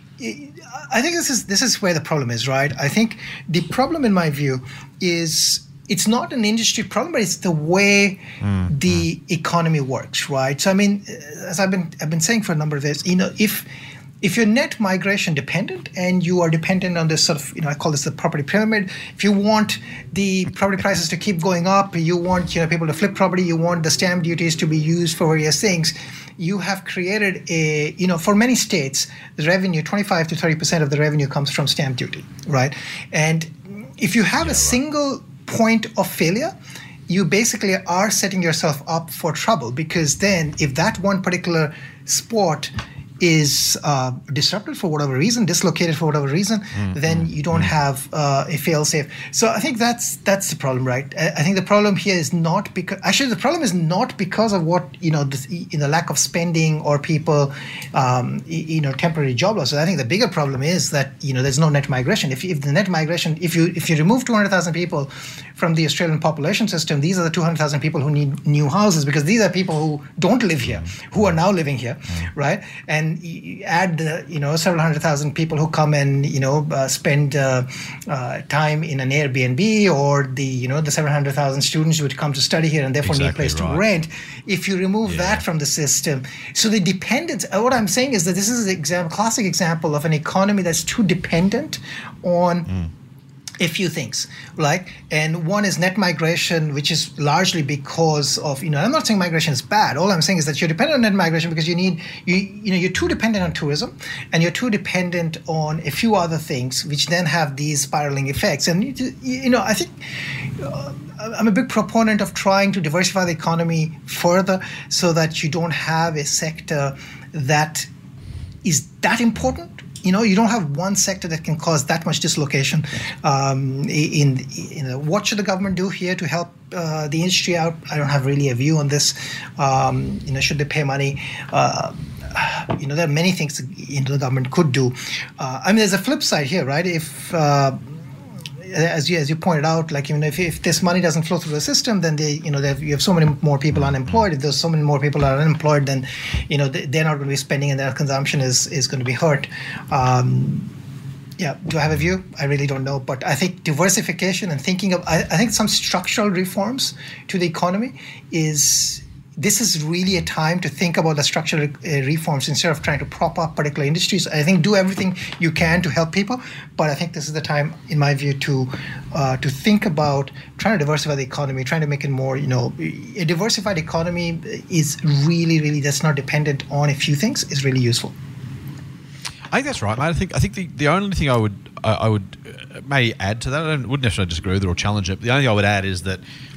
this is where the problem is, right? I think the problem, in my view, is it's not an industry problem, but it's the way the economy works, right? So, I mean, as I've been saying for a number of years, if you're net migration dependent and you are dependent on this sort of, I call this the property pyramid. If you want the property prices to keep going up, you want people to flip property, you want the stamp duties to be used for various things, you have created for many states, the revenue, 25 to 30% of the revenue comes from stamp duty, right? And if you have a single point of failure, you basically are setting yourself up for trouble, because then if that one particular sport is disrupted for whatever reason, dislocated for whatever reason, then you don't have a fail-safe. So I think that's the problem, right? I think the problem here is not because the problem is not because of what the lack of spending or people temporary job losses. I think the bigger problem is that there's no net migration. If the net migration, if you remove 200,000 people from the Australian population system, these are the 200,000 people who need new houses, because these are people who don't live here, who are now living here, right? And you add several 100,000 people who come and spend time in an Airbnb, or the 700,000 students who would come to study here and therefore need a place to rent. If you remove that from the system, so the dependence. What I'm saying is that this is a classic example of an economy that's too dependent on a few things, right? And one is net migration, which is largely because of, I'm not saying migration is bad. All I'm saying is that you're dependent on net migration because you're too dependent on tourism, and you're too dependent on a few other things, which then have these spiraling effects. And, I think I'm a big proponent of trying to diversify the economy further so that you don't have a sector that is that important. You don't have one sector that can cause that much dislocation. What should the government do here to help the industry out? I don't have really a view on this. Should they pay money? There are many things the government could do. There's a flip side here, right? If as you pointed out, if this money doesn't flow through the system, then you have so many more people unemployed. If there's so many more people are unemployed, then they're not going to be spending, and their consumption is going to be hurt. Do I have a view? I really don't know, but I think diversification and thinking of I think some structural reforms to the economy this is really a time to think about the structural reforms instead of trying to prop up particular industries. I think do everything you can to help people, but I think this is the time, in my view, to think about trying to diversify the economy, trying to make it more, a diversified economy is really, really, that's not dependent on a few things, is really useful. I think that's right, mate. I think the only thing I would may add to that, I wouldn't necessarily disagree with it or challenge it, but the only thing I would add is that, to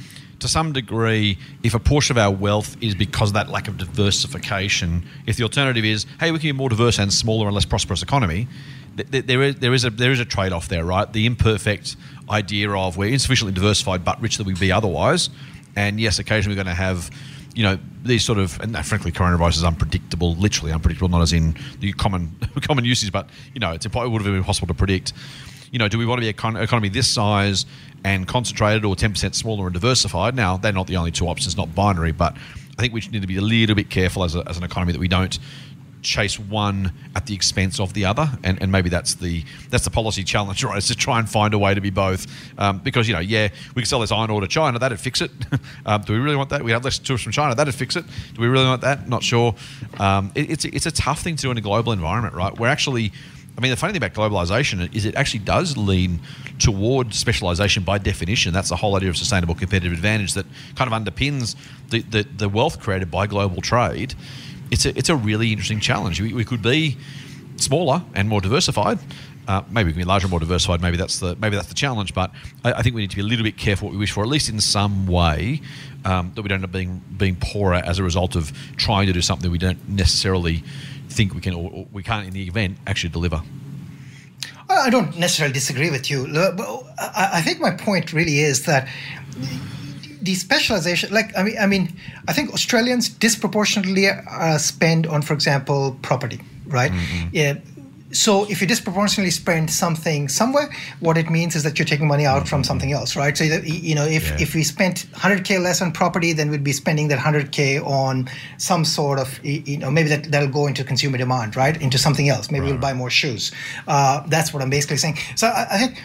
to some degree, if a portion of our wealth is because of that lack of diversification, if the alternative is, hey, we can be a more diverse and smaller and less prosperous economy, there is a trade-off there, right? The imperfect idea of we're insufficiently diversified but richer than we'd be otherwise. And yes, occasionally we're going to have, these sort of, and frankly, coronavirus is unpredictable, literally unpredictable, not as in the common usage, but, it would have been impossible to predict. Do we want to be an economy this size and concentrated, or 10% smaller and diversified? Now, they're not the only two options, not binary, but I think we need to be a little bit careful as an economy that we don't chase one at the expense of the other, and maybe that's the policy challenge, right? Is to try and find a way to be both, because we can sell this iron ore to China, that'd fix it. Do we really want that? We have less tourists from China, that'd fix it. Do we really want that? Not sure. It's a tough thing to do in a global environment, right? We're actually, the funny thing about globalization is it actually does lean toward specialization by definition. That's the whole idea of sustainable competitive advantage that kind of underpins the wealth created by global trade. It's a really interesting challenge. We could be smaller and more diversified. Maybe we can be larger and more diversified. Maybe that's the challenge. But I think we need to be a little bit careful what we wish for, at least in some way, that we don't end up being poorer as a result of trying to do something we don't necessarily think we can, or we can't in the event actually deliver. I don't necessarily disagree with you. I think my point really is that the specialization, I think Australians disproportionately spend on, for example, property, right? Mm-hmm. Yeah. So if you disproportionately spend something somewhere, what it means is that you're taking money out from something else, right? So, if we spent 100K less on property, then we'd be spending that 100K on some sort of, maybe that'll go into consumer demand, right? Into something else. Maybe we'll buy more shoes. That's what I'm basically saying. So I think,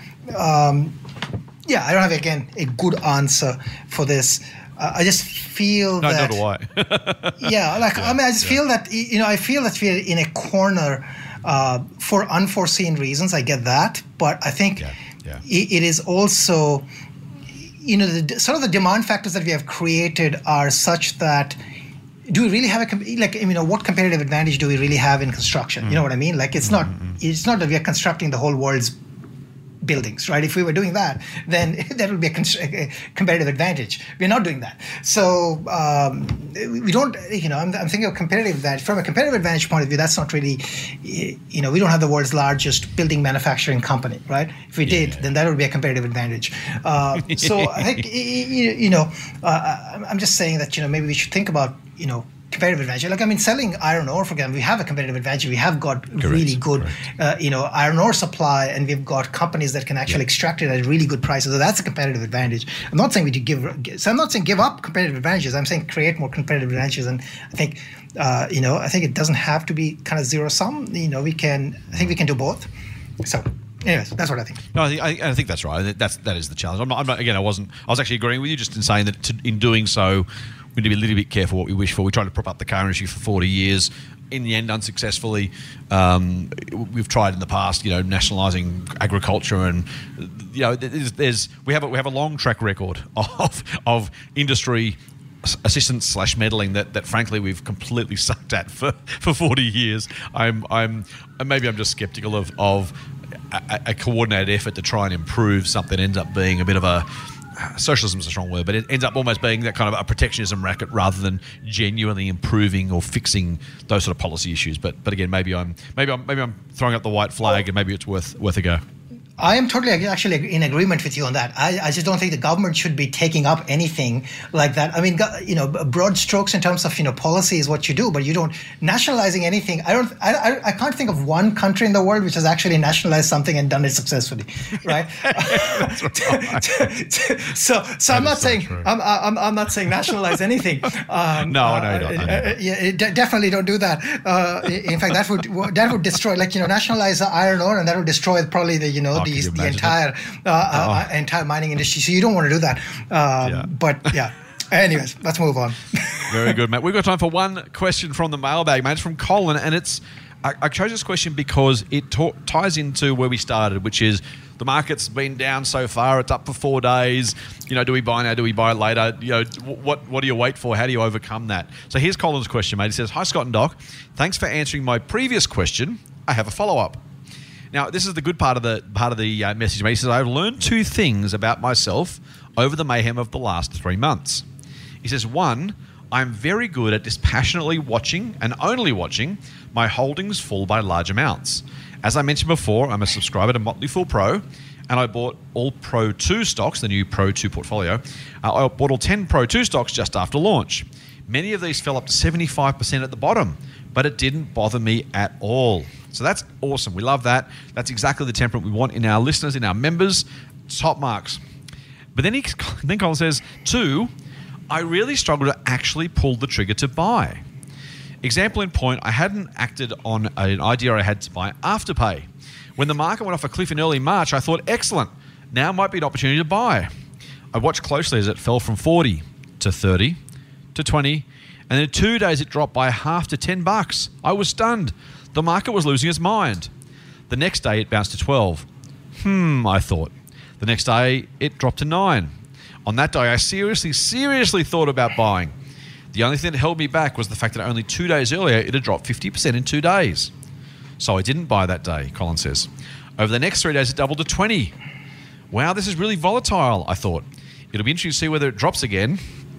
I don't have, again, a good answer for this. I just feel that... No, do I. I just feel that, I feel that we're in a corner for unforeseen reasons. I get that. But I think it is also, the demand factors that we have created are such that, do we really have what competitive advantage do we really have in construction? You know what I mean? It's not that we are constructing the whole world's buildings, right? If we were doing that, then that would be a competitive advantage. We're not doing that. So we don't, I'm thinking of competitive advantage. From a competitive advantage point of view, that's not really, we don't have the world's largest building manufacturing company, right? If we did, then that would be a competitive advantage. So I think, I'm just saying that, maybe we should think about, competitive advantage. Selling iron ore, for example, we have a competitive advantage. We have got really good, iron ore supply, and we've got companies that can actually extract it at really good prices. So that's a competitive advantage. I'm not saying I'm not saying give up competitive advantages. I'm saying create more competitive advantages. And I think, I think it doesn't have to be kind of zero sum. I think we can do both. So. Anyways, that's what I think. No, I think that's right. That is the challenge. I'm not. Again, I was actually agreeing with you, just in saying that in doing so, we need to be a little bit careful what we wish for. We tried to prop up the car industry for 40 years. In the end, unsuccessfully. We've tried in the past, nationalising agriculture, and we have a long track record of industry assistance / meddling that frankly we've completely sucked at for 40 years. Maybe I'm just skeptical of a coordinated effort to try and improve something ends up being a bit of a socialism is a strong word, but it ends up almost being that kind of a protectionism racket rather than genuinely improving or fixing those sort of policy issues. But again, maybe I'm throwing up the white flag, and maybe it's worth a go. I am totally actually in agreement with you on that. I just don't think the government should be taking up anything like that. Broad strokes in terms of, policy is what you do, but you don't nationalizing anything. I can't think of one country in the world which has actually nationalized something and done it successfully, right? That's right. So I'm not saying I'm not saying nationalize anything. No, you don't. Definitely don't do that. In fact, that would destroy, nationalize iron ore, and that would destroy probably the entire mining industry. So you don't want to do that. But yeah. Anyways, let's move on. Very good, Matt. We've got time for one question from the mailbag, mate. It's from Colin, and I chose this question because it ties into where we started, which is the market's been down so far. It's up for 4 days. Do we buy now? Do we buy later? What do you wait for? How do you overcome that? So here's Colin's question, mate. He says, "Hi, Scott and Doc. Thanks for answering my previous question. I have a follow-up. Now, this is the good part of the message. He says, I've learned 2 things about myself over the mayhem of the last 3 months. He says, 1, I'm very good at dispassionately watching and only watching my holdings fall by large amounts. As I mentioned before, I'm a subscriber to Motley Fool Pro, and I bought all Pro 2 stocks, the new Pro 2 portfolio. I bought all 10 Pro 2 stocks just after launch. Many of these fell up to 75% at the bottom, but it didn't bother me at all. So that's awesome. We love that. That's exactly the temperament we want in our listeners, in our members. Top marks. But then Colin says, 2, I really struggle to actually pull the trigger to buy. Example in point, I hadn't acted on an idea I had to buy Afterpay. When the market went off a cliff in early March, I thought, excellent, now might be an opportunity to buy. I watched closely as it fell from 40 to 30 to 20, and in 2 days it dropped by half to $10. I was stunned. The market was losing its mind. The next day it bounced to 12. I thought. The next day it dropped to 9. On that day I seriously thought about buying. The only thing that held me back was the fact that only 2 days earlier it had dropped 50% in 2 days. So I didn't buy that day, Colin says. Over the next 3 days, it doubled to 20. Wow, this is really volatile, I thought. It'll be interesting to see whether it drops again.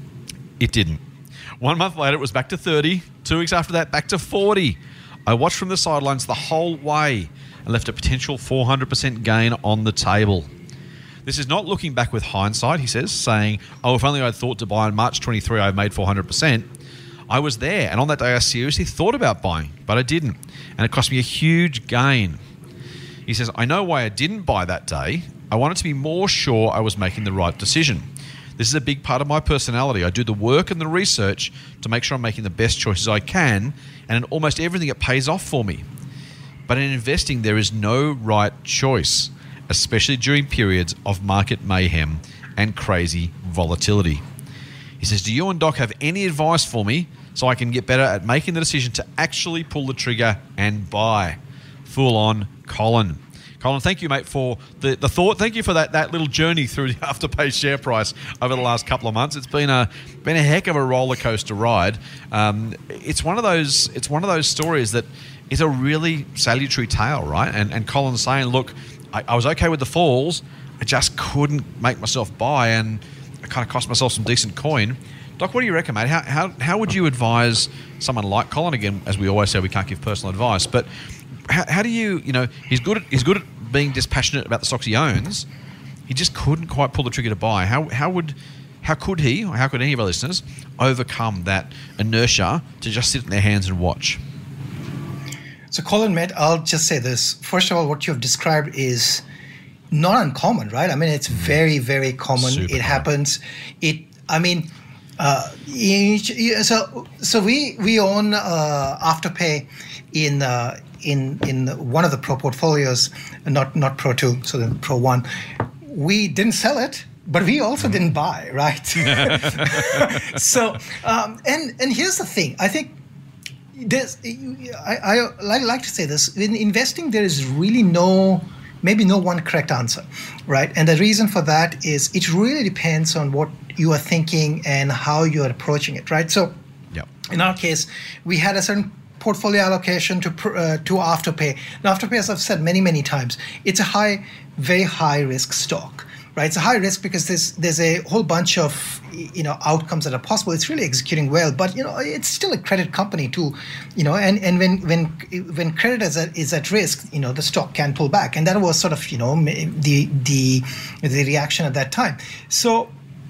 It didn't. 1 month later, it was back to 30. 2 weeks after that, back to 40. I watched from the sidelines the whole way and left a potential 400% gain on the table. This is not looking back with hindsight, he says, saying, oh, if only I'd thought to buy on March 23, I made 400%. I was there, and on that day I seriously thought about buying, but I didn't, and it cost me a huge gain. He says, I know why I didn't buy that day. I wanted to be more sure I was making the right decision. This is a big part of my personality. I do the work and the research to make sure I'm making the best choices I can, and in almost everything it pays off for me. But in investing, there is no right choice, especially during periods of market mayhem and crazy volatility. He says, do you and Doc have any advice for me so I can get better at making the decision to actually pull the trigger and buy? Full on, Colin. Colin, thank you, mate, for the thought. Thank you for that little journey through the Afterpay share price over the last couple of months. It's been a heck of a roller coaster ride. It's one of those stories that is a really salutary tale, right? And Colin's saying, look, I was okay with the falls. I just couldn't make myself buy, and it kind of cost myself some decent coin. Doc, what do you reckon, mate? How would you advise someone like Colin? Again, as we always say, we can't give personal advice, but how do you he's good at being dispassionate about the stocks he owns. He just couldn't quite pull the trigger to buy. How could he, or how could any of our listeners overcome that inertia to just sit in their hands and watch? So, Colin, mate, I'll just say this. First of all, what you've described is not uncommon, right? I mean, it's very, very common. Super it happens. So we own Afterpay in one of the Pro portfolios, not Pro 2, so then Pro 1. We didn't sell it, but we also didn't buy, right? So, and here's the thing. I think I like to say this. In investing, there is really maybe no one correct answer, right? And the reason for that is it really depends on what you are thinking and how you are approaching it, right? So in our case, we had a certain portfolio allocation to Afterpay. Now, Afterpay, as I've said many times, it's a very high risk stock, right? It's a high risk because there's a whole bunch of outcomes that are possible. It's really executing well, but it's still a credit company too, and when credit is at risk, the stock can pull back, and that was sort of the reaction at that time. So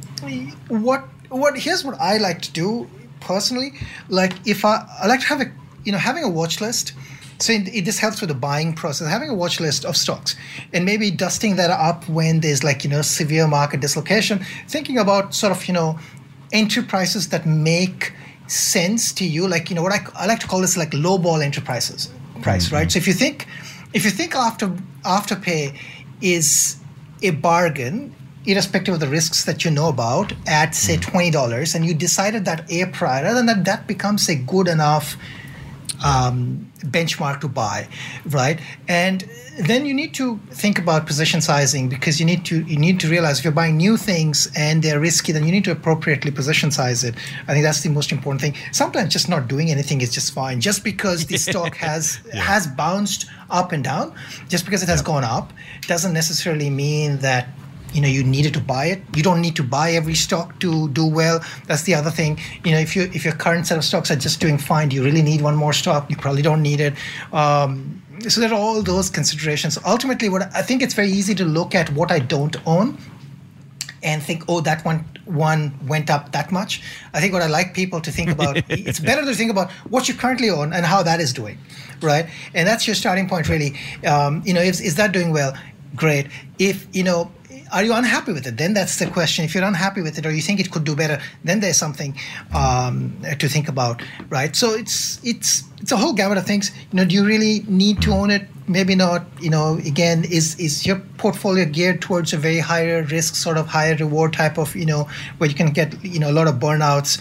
here's what I like to do personally. Like if I like to have having a watch list. So this helps with the buying process, having a watch list of stocks and maybe dusting that up when there's severe market dislocation, thinking about sort of, entry prices that make sense to you. What I like to call this low ball enterprises price, right? So if you think Afterpay is a bargain, irrespective of the risks that you know about, at say $20, and you decided that prior, then that becomes a good enough benchmark to buy, right? And then you need to think about position sizing, because you need to realize if you're buying new things and they're risky, then you need to appropriately position size it. I think that's the most important thing. Sometimes just not doing anything is just fine. Just because the stock has bounced up and down, just because it has gone up, doesn't necessarily mean that you needed to buy it. You don't need to buy every stock to do well. That's the other thing. If your current set of stocks are just doing fine, do you really need one more stock? You probably don't need it. So there are all those considerations. Ultimately, what I think, it's very easy to look at what I don't own and think, oh, that one went up that much. I think what I like people to think about, it's better to think about what you currently own and how that is doing, right? And that's your starting point, really. Is that doing well? Great. If, are you unhappy with it? Then that's the question. If you're unhappy with it, or you think it could do better, then there's something to think about, right? So it's a whole gamut of things. Do you really need to own it? Maybe not. Again, is your portfolio geared towards a very higher risk, sort of higher reward type of, where you can get, a lot of burnouts,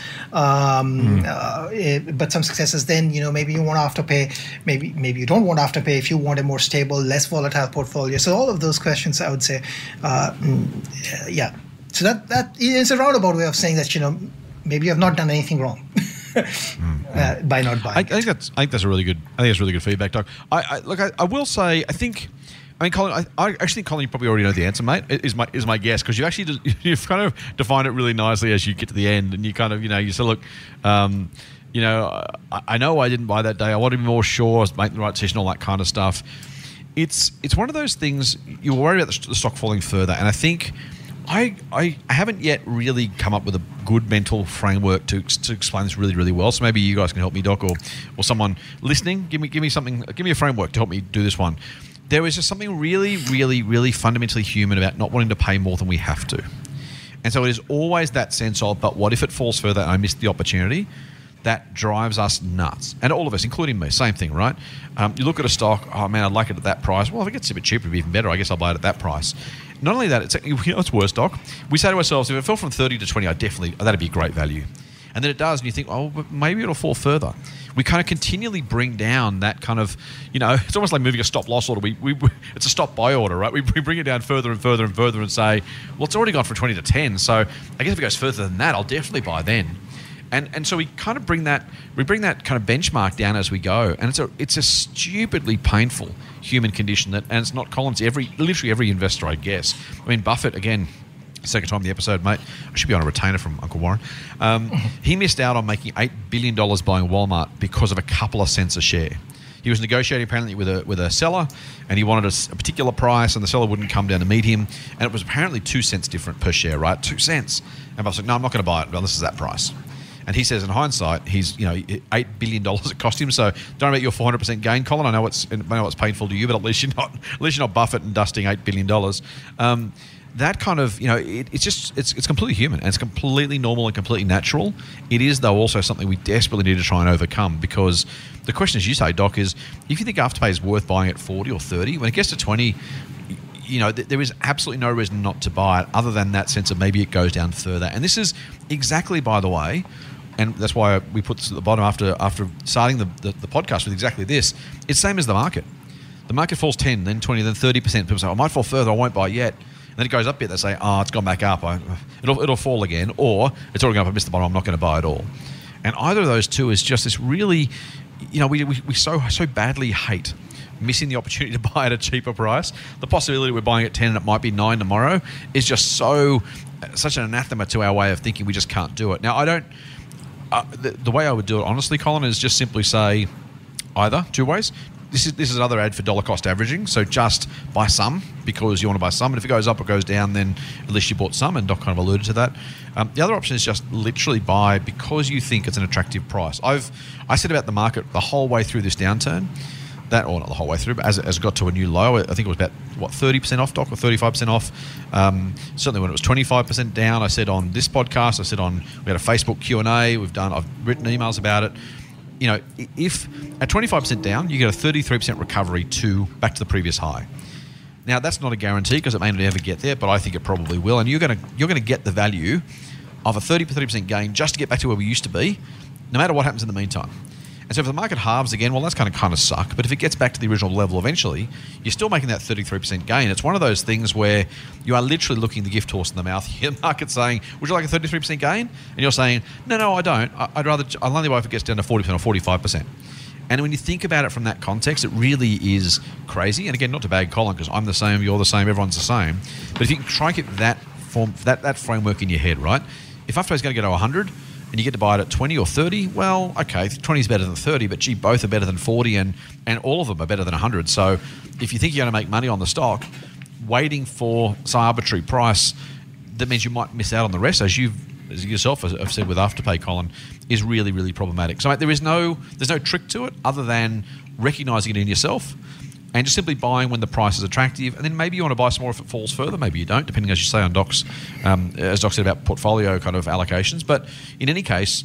but some successes. Then, maybe you want Afterpay. Maybe you don't want Afterpay if you want a more stable, less volatile portfolio. So all of those questions, I would say, yeah. So that is a roundabout way of saying that, maybe you have not done anything wrong. By not buying. I think that's really good feedback, Doc. I will say, Colin, I actually think, Colin, you probably already know the answer, mate. Is my guess, because you've kind of defined it really nicely as you get to the end, and you kind of you say, look, I know I didn't buy that day. I want to be more sure I was making the right decision, all that kind of stuff. It's one of those things, you worry about the stock falling further, and I think I haven't yet really come up with a good mental framework to explain this really, really well. So maybe you guys can help me, Doc, or someone listening. Give me something. Give me a framework to help me do this one. There is just something really, really, really fundamentally human about not wanting to pay more than we have to. And so it is always that sense of, but what if it falls further and I missed the opportunity? That drives us nuts. And all of us, including me, same thing, right? You look at a stock, oh man, I'd like it at that price. Well, if it gets a bit cheaper, it'd be even better. I guess I'll buy it at that price. Not only that, it's worse, Doc. We say to ourselves, if it fell from 30 to 20, that'd be great value. And then it does, and you think, oh, but maybe it'll fall further. We kind of continually bring down that kind of, it's almost like moving a stop loss order. It's a stop buy order, right? We bring it down further and further and further and say, well, it's already gone from 20 to 10, so I guess if it goes further than that, I'll definitely buy then. And so we kind of bring that kind of benchmark down as we go, and it's a stupidly painful human condition and it's not Colin's. Literally every investor, I guess. I mean, Buffett, again, second time in the episode, mate. I should be on a retainer from Uncle Warren. He missed out on making $8 billion buying Walmart because of a couple of cents a share. He was negotiating apparently with a seller, and he wanted a particular price, and the seller wouldn't come down to meet him, and it was apparently 2 cents different per share, right? 2 cents. And Buffett's like, no, I'm not going to buy it. Well, this is that price. And he says, in hindsight, he's $8 billion it cost him. So don't worry about your 400% gain, Colin. I know it's painful to you, but at least you're not Buffett and dusting $8 billion. That kind of it's completely human, and it's completely normal and completely natural. It is, though, also something we desperately need to try and overcome, because the question, as you say, Doc, is if you think Afterpay is worth buying at 40 or 30, when it gets to 20. There is absolutely no reason not to buy it, other than that sense of maybe it goes down further. And this is exactly, by the way, and that's why we put this at the bottom after starting the podcast with exactly this. It's the same as the market. The market falls 10, then 20, then 30%. People say, I might fall further, I won't buy yet. And then it goes up a bit, they say, it's gone back up. It'll fall again. Or it's already gone up, I missed the bottom, I'm not going to buy it all. And either of those two is just this really, we so badly hate missing the opportunity to buy at a cheaper price. The possibility we're buying at 10 and it might be 9 tomorrow is just such an anathema to our way of thinking. We just can't do it. Now, I don't. The way I would do it, honestly, Colin, is just simply say either two ways. This is another ad for dollar cost averaging. So just buy some because you want to buy some, and if it goes up or goes down, then at least you bought some. And Doc kind of alluded to that. The other option is just literally buy because you think it's an attractive price. I said about the market the whole way through this downturn. Not the whole way through, but as it got to a new low, I think it was about 30% off, Doc, or 35% off. Certainly when it was 25% down, I said on this podcast, we had a Facebook Q&A, I've written emails about it. If at 25% down, you get a 33% recovery back to the previous high. Now that's not a guarantee because it may not ever get there, but I think it probably will. And you're going to get the value of a 30% gain just to get back to where we used to be, no matter what happens in the meantime. And so if the market halves again, well, that's going to kind of suck. But if it gets back to the original level eventually, you're still making that 33% gain. It's one of those things where you are literally looking the gift horse in the mouth. The market's saying, would you like a 33% gain? And you're saying, no, I don't. I'll only buy if it gets down to 40% or 45%. And when you think about it from that context, it really is crazy. And again, not to bag Colin, because I'm the same, you're the same, everyone's the same. But if you can try and get that framework in your head, right? If Afterpay is going to get to 100 and you get to buy it at 20 or 30, well, okay, 20 is better than 30, but gee, both are better than 40 and all of them are better than 100. So if you think you're going to make money on the stock, waiting for some arbitrary price, that means you might miss out on the rest, as you yourself have said with Afterpay, Colin, is really, really problematic. So mate, there's no trick to it other than recognising it in yourself and just simply buying when the price is attractive. And then maybe you want to buy some more if it falls further. Maybe you don't, depending, as you say, on Doc's, as Doc said, about portfolio kind of allocations. But in any case,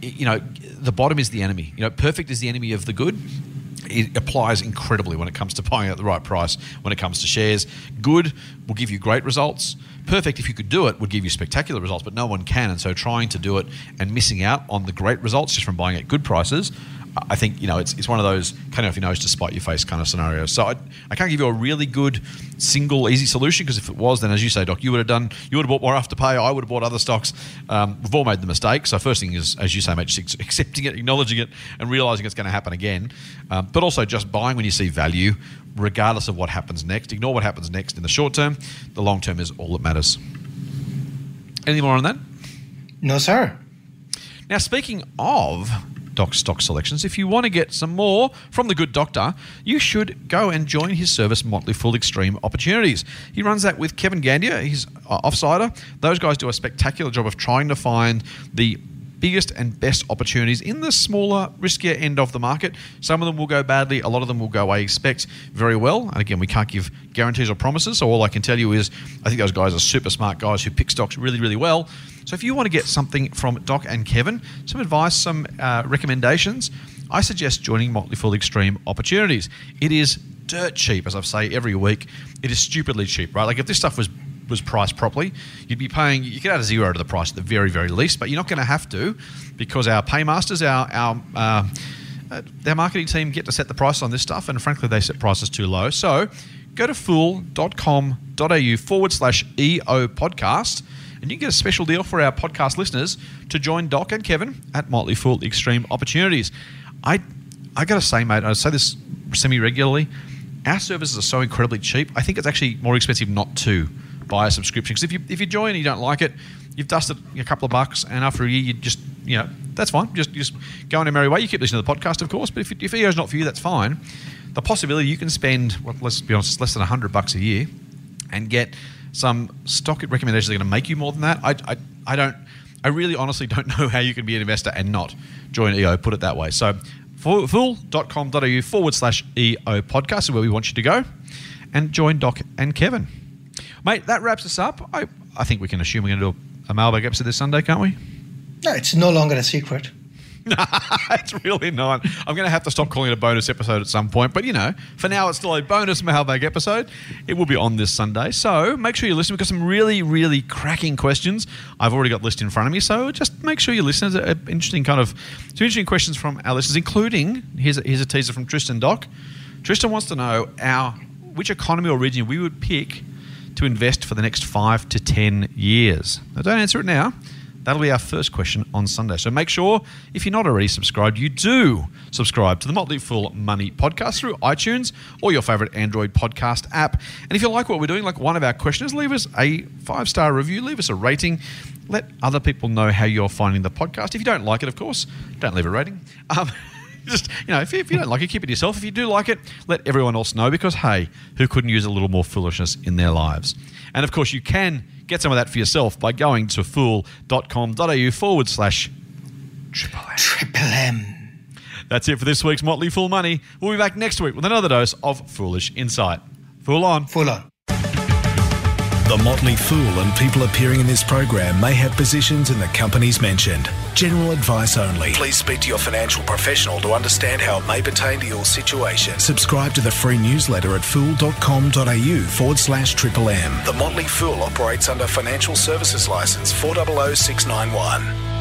the bottom is the enemy. Perfect is the enemy of the good. It applies incredibly when it comes to buying at the right price, when it comes to shares. Good will give you great results. Perfect, if you could do it, would give you spectacular results, but no one can. And so trying to do it and missing out on the great results just from buying at good prices, I think, it's one of those kind of off your nose to spite your face kind of scenarios. So I can't give you a really good single easy solution, because if it was, then as you say, Doc, you would have bought more Afterpay, I would have bought other stocks. We've all made the mistake. So first thing is, as you say, mate, just accepting it, acknowledging it, and realising it's going to happen again. But also just buying when you see value, regardless of what happens next. Ignore what happens next in the short term. The long term is all that matters. Anything more on that? No, sir. Now, speaking of Doc's stock selections, if you want to get some more from the good doctor, you should go and join his service, Motley Fool Extreme Opportunities. He runs that with Kevin Gandia. He's Offsider. Those guys do a spectacular job of trying to find the biggest and best opportunities in the smaller, riskier end of the market. Some of them will go badly. A lot of them will go, I expect, very well. And again, we can't give guarantees or promises. So all I can tell you is I think those guys are super smart guys who pick stocks really, really well. So if you want to get something from Doc and Kevin, some advice, some recommendations, I suggest joining Motley Fool Extreme Opportunities. It is dirt cheap, as I say every week. It is stupidly cheap, right? Like if this stuff was priced properly, you'd be paying, you could add a zero to the price at the very, very least, but you're not going to have to, because our paymasters, our marketing team get to set the price on this stuff, and frankly, they set prices too low. So go to fool.com.au/EO podcast, and you can get a special deal for our podcast listeners to join Doc and Kevin at Motley Fool Extreme Opportunities. I got to say, mate, I say this semi-regularly, our services are so incredibly cheap, I think it's actually more expensive not to buy a subscription. Because if you join and you don't like it, you've dusted a couple of bucks, and after a year, you just, that's fine. Just go on a merry way. You keep listening to the podcast, of course, but if EO's not for you, that's fine. The possibility you can spend, well, let's be honest, less than $100 a year and get some stock recommendations that are going to make you more than that. I really honestly don't know how you can be an investor and not join EO, put it that way. So fool.com.au/EO podcast is where we want you to go and join Doc and Kevin. Mate, that wraps us up. I think we can assume we're going to do a mailbag episode this Sunday, can't we? No, it's no longer a secret. It's really not. I'm going to have to stop calling it a bonus episode at some point. But, for now, it's still a bonus mailbag episode. It will be on this Sunday. So make sure you listen. We've got some really, really cracking questions. I've already got the list in front of me. So just make sure you listen. There's some interesting questions from our listeners, including, here's a teaser from Tristan Doc. Tristan wants to know which economy or region we would pick to invest for the next 5 to 10 years. Now, don't answer it now. That'll be our first question on Sunday. So make sure, if you're not already subscribed, you do subscribe to the Motley Fool Money podcast through iTunes or your favourite Android podcast app. And if you like what we're doing, like one of our questioners, leave us a 5-star review, leave us a rating. Let other people know how you're finding the podcast. If you don't like it, of course, don't leave a rating. Just, if you don't like it, keep it to yourself. If you do like it, let everyone else know, because, hey, who couldn't use a little more foolishness in their lives? And, of course, you can get some of that for yourself by going to fool.com.au/triple M. That's it for this week's Motley Fool Money. We'll be back next week with another dose of foolish insight. Fool on. Fool on. The Motley Fool and people appearing in this program may have positions in the companies mentioned. General advice only. Please speak to your financial professional to understand how it may pertain to your situation. Subscribe to the free newsletter at fool.com.au/triple M. The Motley Fool operates under Financial Services Licence 400691.